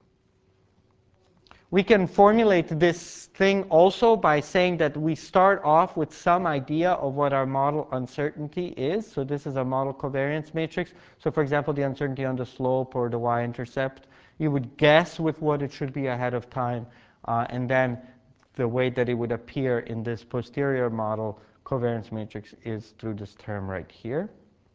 We can formulate this thing also by saying that we start off with some idea of what our model uncertainty is. So this is a model covariance matrix. So for example, the uncertainty on the slope or the y-intercept, you would guess with what it should be ahead of time. And then the way that it would appear in this posterior model covariance matrix is through this term right here.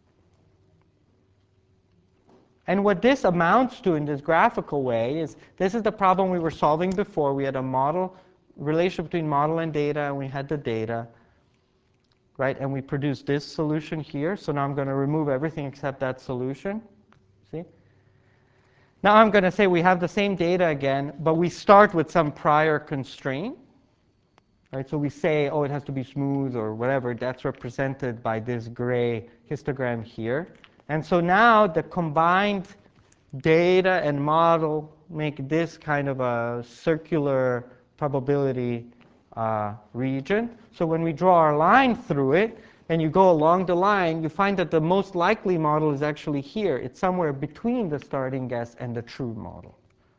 And what this amounts to in this graphical way is, this is the problem we were solving before. We had a model, relation between model and data, and we had the data, right? And we produced this solution here. So now I'm going to remove everything except that solution. See? Now I'm going to say we have the same data again, but we start with some prior constraint. Right? So we say, oh, it has to be smooth or whatever. That's represented by this gray histogram here. And so now the combined data and model make this kind of a circular probability region. So when we draw our line through it, and you go along the line, you find that the most likely model is actually here. It's somewhere between the starting guess and the true model.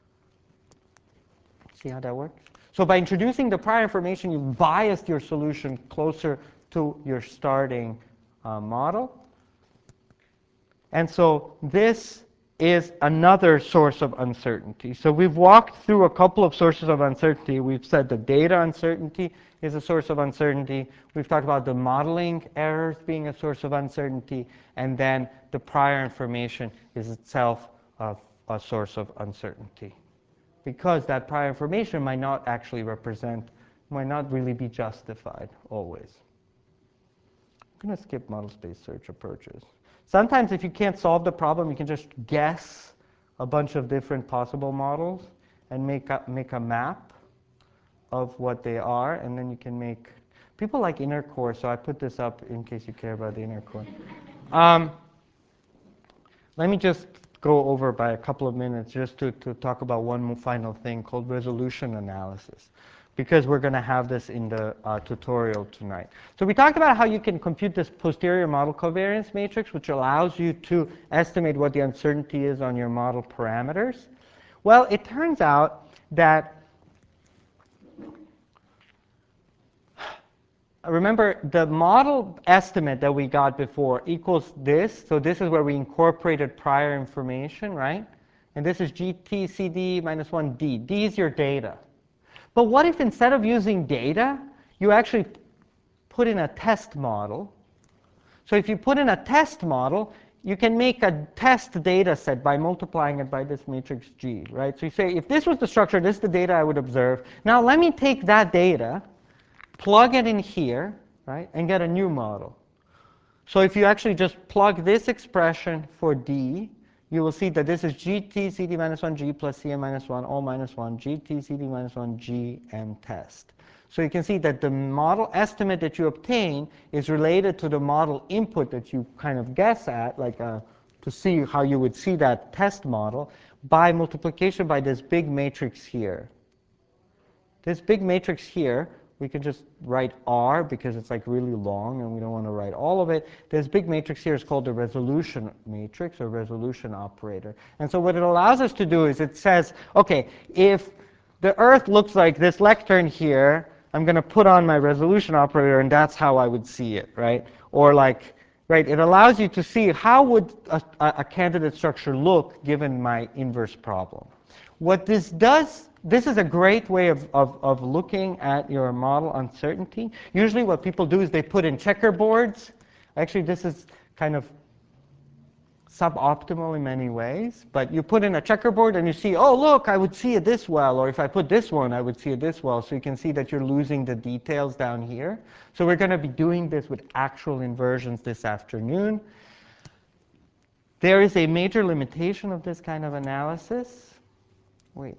See how that works? So by introducing the prior information, you biased your solution closer to your starting model. And so this is another source of uncertainty. So we've walked through a couple of sources of uncertainty. We've said the data uncertainty is a source of uncertainty. We've talked about the modeling errors being a source of uncertainty. And then the prior information is itself a source of uncertainty, because that prior information might not actually represent, might not really be justified always. I'm going to skip model space search approaches. Sometimes if you can't solve the problem, you can just guess a bunch of different possible models and make a map of what they are, and then you can make, people like inner core, so I put this up in case you care about the inner core. Let me just go over by a couple of minutes just to talk about one final thing called resolution analysis, because we're going to have this in the tutorial tonight. So we talked about how you can compute this posterior model covariance matrix, which allows you to estimate what the uncertainty is on your model parameters. Well, it turns out that, remember, the model estimate that we got before equals this. So this is where we incorporated prior information, right? And this is GTCD minus 1D. D is your data. But what if instead of using data, you actually put in a test model? So if you put in a test model, you can make a test data set by multiplying it by this matrix G, right? So you say, if this was the structure, this is the data I would observe. Now let me take that data, plug it in here, right, and get a new model. So if you actually just plug this expression for D, you will see that this is GT CD minus 1 G plus CM minus 1, all minus 1, GT CD minus 1 G M test. So you can see that the model estimate that you obtain is related to the model input that you kind of guess at, like to see how you would see that test model, by multiplication by this big matrix here. This big matrix here, we can just write R because it's like really long and we don't want to write all of it. This big matrix here is called the resolution matrix or resolution operator. And so what it allows us to do is it says, okay, if the Earth looks like this lectern here, I'm going to put on my resolution operator and that's how I would see it, right? Or like, right, it allows you to see how would a candidate structure look given my inverse problem. What this does, this is a great way of looking at your model uncertainty. Usually what people do is they put in checkerboards. Actually, this is kind of suboptimal in many ways. But you put in a checkerboard and you see, oh, look, I would see it this well. Or if I put this one, I would see it this well. So you can see that you're losing the details down here. So we're going to be doing this with actual inversions this afternoon. There is a major limitation of this kind of analysis. Wait.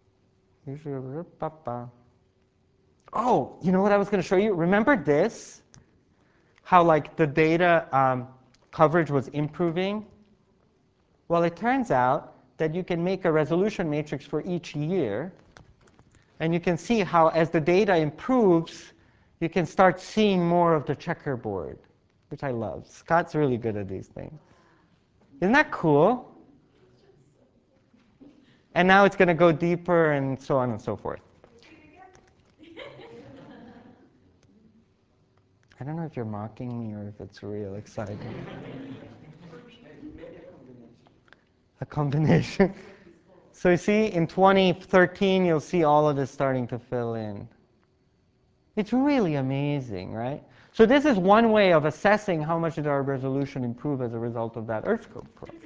Oh, you know what I was going to show you? Remember this? How like the data coverage was improving? Well, it turns out that you can make a resolution matrix for each year. And you can see how as the data improves, you can start seeing more of the checkerboard, which I love. Scott's really good at these things. Isn't that cool? And now it's going to go deeper and so on and so forth. I don't know if you're mocking me or if it's real exciting. A combination. So you see, in 2013, you'll see all of this starting to fill in. It's really amazing, right? So this is one way of assessing how much did our resolution improve as a result of that EarthScope program.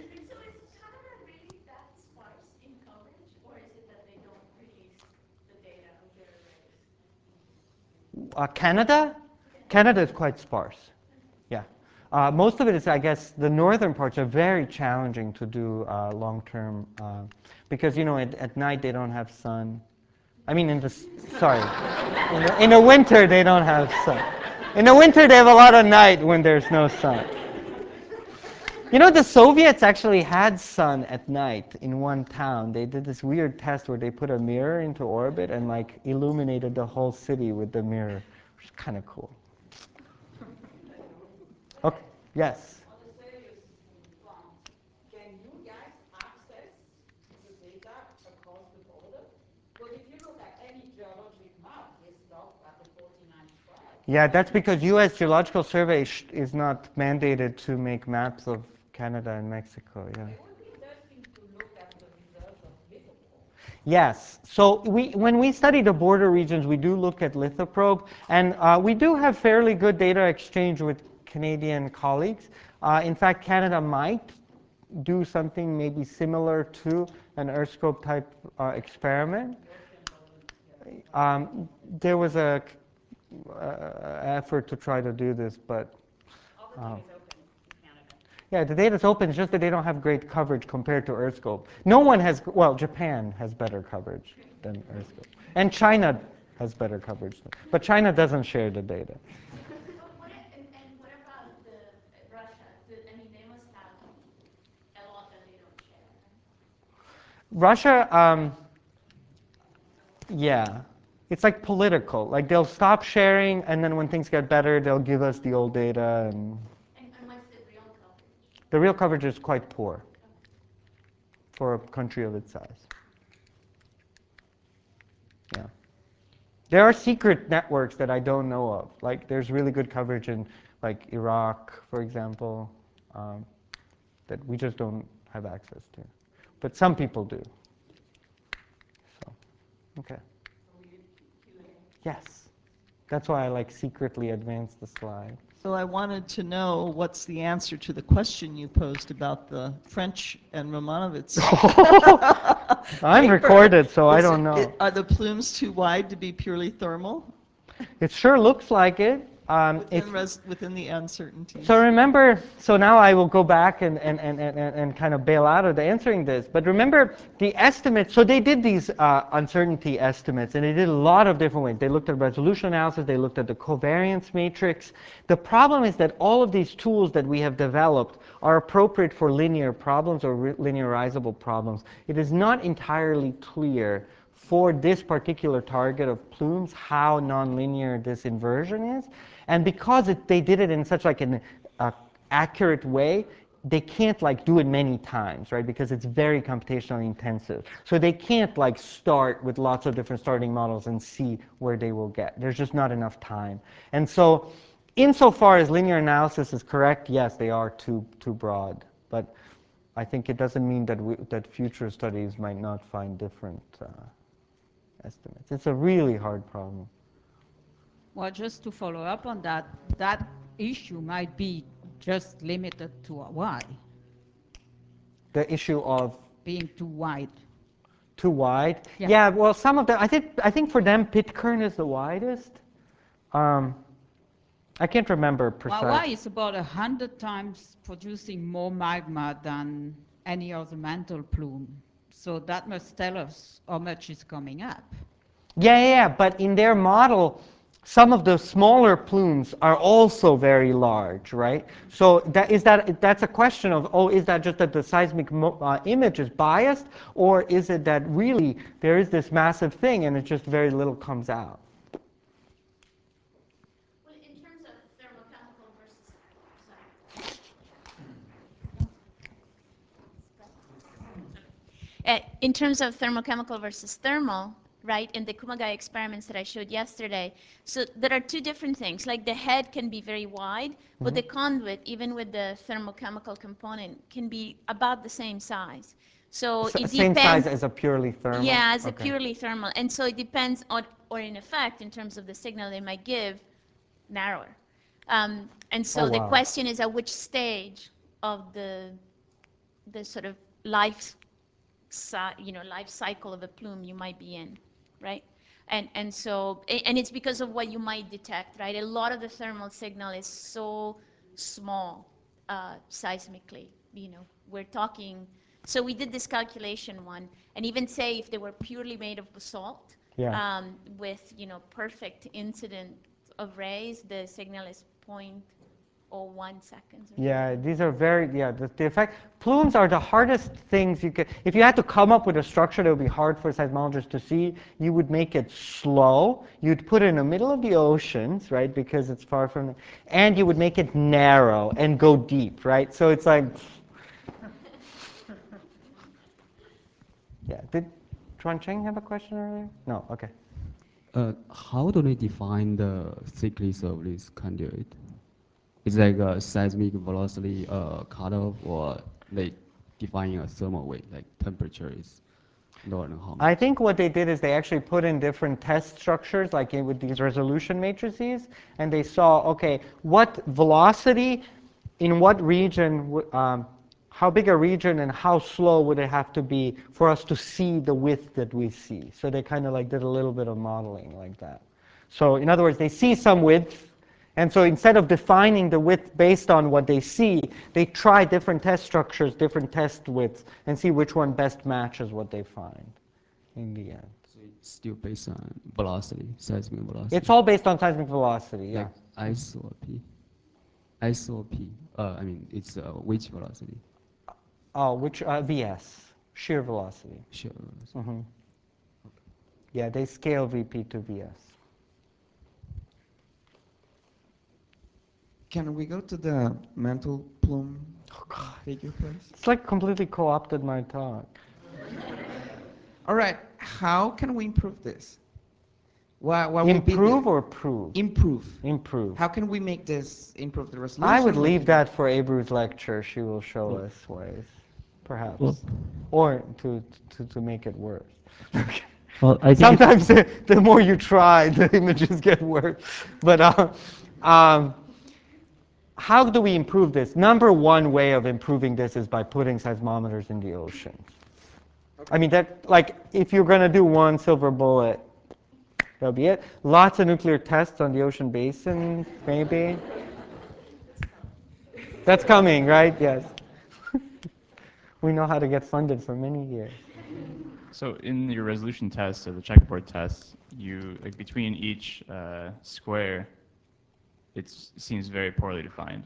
Canada? Canada is quite sparse. Yeah. Most of it is, I guess, the northern parts are very challenging to do long-term because, you know, at night they don't have sun. I mean, in the winter they don't have sun. In the winter they have a lot of night when there's no sun. You know, the Soviets actually had sun at night in one town. They did this weird test where they put a mirror into orbit and like illuminated the whole city with the mirror, which is kind of cool. Okay, yes. Can you guys access the data across the border? But if you look at any geologic map, they stop at the 49 tribe. Yeah, that's because U.S. Geological Survey is not mandated to make maps of Canada and Mexico. Yeah. It would be interesting to look at the results of lithoprobe. Yes. So when we study the border regions, we do look at lithoprobe, and we do have fairly good data exchange with Canadian colleagues. In fact, Canada might do something maybe similar to an EarthScope type experiment. There was a effort to try to do this, but yeah, the data's open. It's just that they don't have great coverage compared to EarthScope. No one has. Well, Japan has better coverage than EarthScope, and China has better coverage, but China doesn't share the data. And what about Russia? I mean, they must have a lot that they don't share. Russia, yeah. It's like political. Like they'll stop sharing, and then when things get better, they'll give us the old data. And what's the real coverage? the real coverage is quite poor for a country of its size. Yeah. There are secret networks that I don't know of. Like there's really good coverage in like Iraq, for example, that we just don't have access to. But some people do. So, okay. Yes. That's why I like secretly advance the slide. So I wanted to know what's the answer to the question you posed about the French and Romanovitz. I'm recorded, so I don't know. Are the plumes too wide to be purely thermal? It sure looks like it. Within the uncertainties. So remember, so now I will go back and kind of bail out of the answering this. But remember the estimates, so they did these uncertainty estimates, and they did a lot of different ways. They looked at resolution analysis, they looked at the covariance matrix. The problem is that all of these tools that we have developed are appropriate for linear problems or linearizable problems. It is not entirely clear for this particular target of plumes how nonlinear this inversion is. And because they did it in such like an accurate way, they can't like do it many times, right? Because it's very computationally intensive. So they can't like start with lots of different starting models and see where they will get. There's just not enough time. And so insofar as linear analysis is correct, yes, they are too broad. But I think it doesn't mean that future studies might not find different estimates. It's a really hard problem. Well, just to follow up on that, that issue might be just limited to Hawaii. The issue of being too wide. Too wide? Yeah. Yeah, well, some of them, I think for them, Pitcairn is the widest. I can't remember precisely. Hawaii is about 100 times producing more magma than any other mantle plume. So that must tell us how much is coming up. Yeah, but in their model, some of the smaller plumes are also very large, right? So that's a question of, is that just that the seismic image is biased, or is it that really there is this massive thing and it just very little comes out? Well, in terms of thermochemical versus, in terms of thermochemical versus thermal, right, in the Kumagai experiments that I showed yesterday, so there are two different things. Like the head can be very wide, but the conduit, even with the thermochemical component, can be about the same size. So it depends. Same size as a purely thermal? Yeah, as a purely thermal. And so it depends on, or in effect, in terms of the signal they might give, narrower. And so the question is at which stage of the sort of life cycle of a plume you might be in, right? And so, and it's because of what you might detect, right? A lot of the thermal signal is so small seismically, we're talking, so we did this calculation one, and even say if they were purely made of basalt, with, perfect incident of rays, the signal is 0.01 seconds. Yeah, these are very, the effect, plumes are the hardest things you could, if you had to come up with a structure that would be hard for seismologists to see, you would make it slow, you'd put it in the middle of the oceans, right, because it's far from, and you would make it narrow and go deep, right, so it's like, yeah, did Chuan-Cheng have a question earlier? No, okay. How do we define the thickness of this conduit? Is like a seismic velocity cutoff, or they define a thermal weight, like temperature is lower than how much? I think what they did is they actually put in different test structures, like with these resolution matrices, and they saw, okay, what velocity in what region, how big a region and how slow would it have to be for us to see the width that we see. So they kind of like did a little bit of modeling like that. So in other words, they see some width, and so instead of defining the width based on what they see, they try different test structures, different test widths, and see which one best matches what they find in the end. So it's still based on velocity, seismic velocity? It's all based on seismic velocity, yeah. Like ISOP. ISOP, I mean, it's which velocity? Oh, which, VS, shear velocity. Shear velocity. Yeah, they scale VP to VS. Can we go to the mantle plume figure, please? It's like completely co-opted my talk. All right, how can we improve this? What would be Improve or prove? Improve. Improve. How can we make this improve the resolution? I would leave that for Abru's lecture. She will show us ways, perhaps. Or to make it worse. Well, I think sometimes the more you try, the images get worse. But how do we improve this? Number one way of improving this is by putting seismometers in the oceans. I mean, that, like, if you're going to do one silver bullet, that'll be it. Lots of nuclear tests on the ocean basin, maybe. That's coming, right? Yes. We know how to get funded for many years. So in your resolution test or the checkboard test, you, like, between each square, it seems very poorly defined.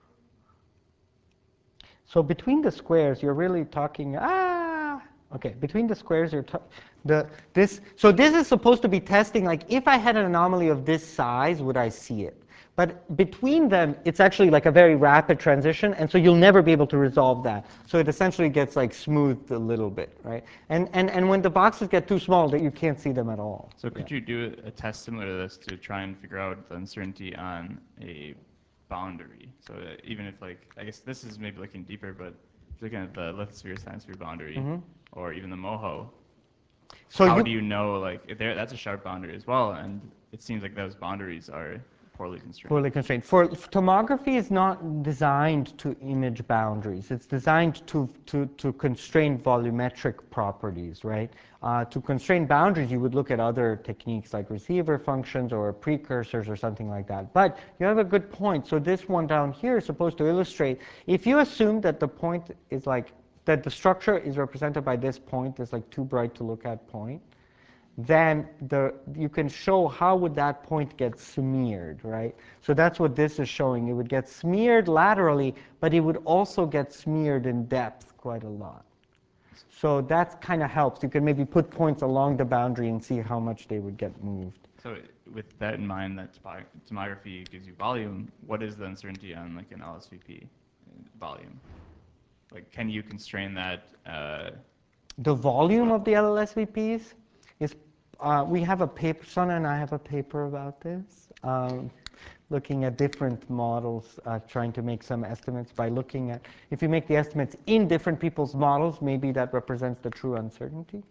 So between the squares, you're really talking, okay, between the squares, you're so this is supposed to be testing, like, if I had an anomaly of this size, would I see it? But between them, it's actually like a very rapid transition, and so you'll never be able to resolve that. So it essentially gets like smoothed a little bit, right? And when the boxes get too small, that you can't see them at all. So could you do a test similar to this to try and figure out the uncertainty on a boundary? So even if, like, I guess this is maybe looking deeper, but if you're looking at the lithosphere science-sphere boundary, or even the MOHO, so how do you know, like, that's a sharp boundary as well, and it seems like those boundaries are poorly constrained. Poorly constrained. For tomography is not designed to image boundaries. It's designed to constrain volumetric properties, right? To constrain boundaries, you would look at other techniques like receiver functions or precursors or something like that. But you have a good point. So this one down here is supposed to illustrate, if you assume that the point is like, that the structure is represented by this point, this like too bright to look at point, then you can show how would that point get smeared, right? So that's what this is showing. It would get smeared laterally, but it would also get smeared in depth quite a lot. So that kind of helps. You can maybe put points along the boundary and see how much they would get moved. So with that in mind, that tomography gives you volume, what is the uncertainty on, like, an LSVP volume? Like, can you constrain that? The volume of the LLSVPs is, we have a paper, Sana and I have a paper about this, looking at different models, trying to make some estimates by looking at, if you make the estimates in different people's models, maybe that represents the true uncertainty.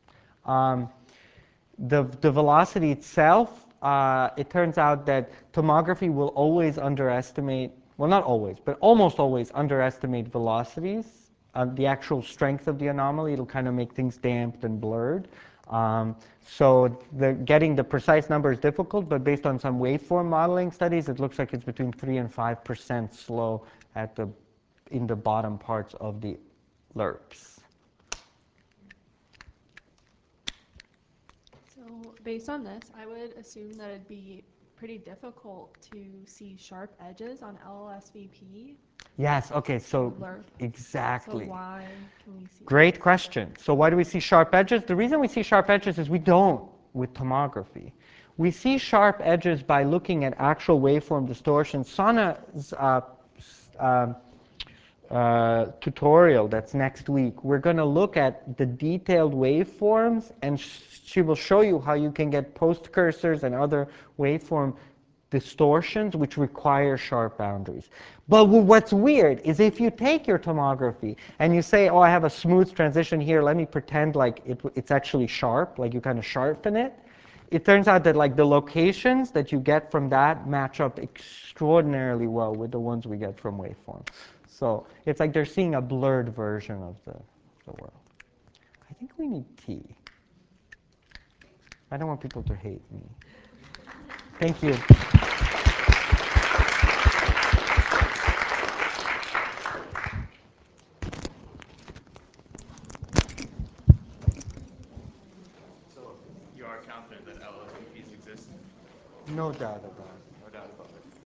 The velocity itself, it turns out that tomography will always underestimate, well, not always, but almost always underestimate velocities, the actual strength of the anomaly. It'll kind of make things damped and blurred. So getting the precise number is difficult, but based on some waveform modeling studies, it looks like it's between 3 and 5% slow in the bottom parts of the LERPs. So based on this, I would assume that it'd be pretty difficult to see sharp edges on LLSVP. Yes, okay, so Blur. exactly. So why can we see? Great question. So why do we see sharp edges? The reason we see sharp edges is we don't with tomography. We see sharp edges by looking at actual waveform distortion. Sana's tutorial that's next week, we're going to look at the detailed waveforms, and she will show you how you can get post-cursors and other waveform distortions which require sharp boundaries. But what's weird is if you take your tomography and you say, oh, I have a smooth transition here, let me pretend like it's actually sharp, like you kind of sharpen it, it turns out that like the locations that you get from that match up extraordinarily well with the ones we get from waveforms. So it's like they're seeing a blurred version of the world. I think we need tea. I don't want people to hate me. Thank you. So you are confident that LLVPs exist? No doubt about it.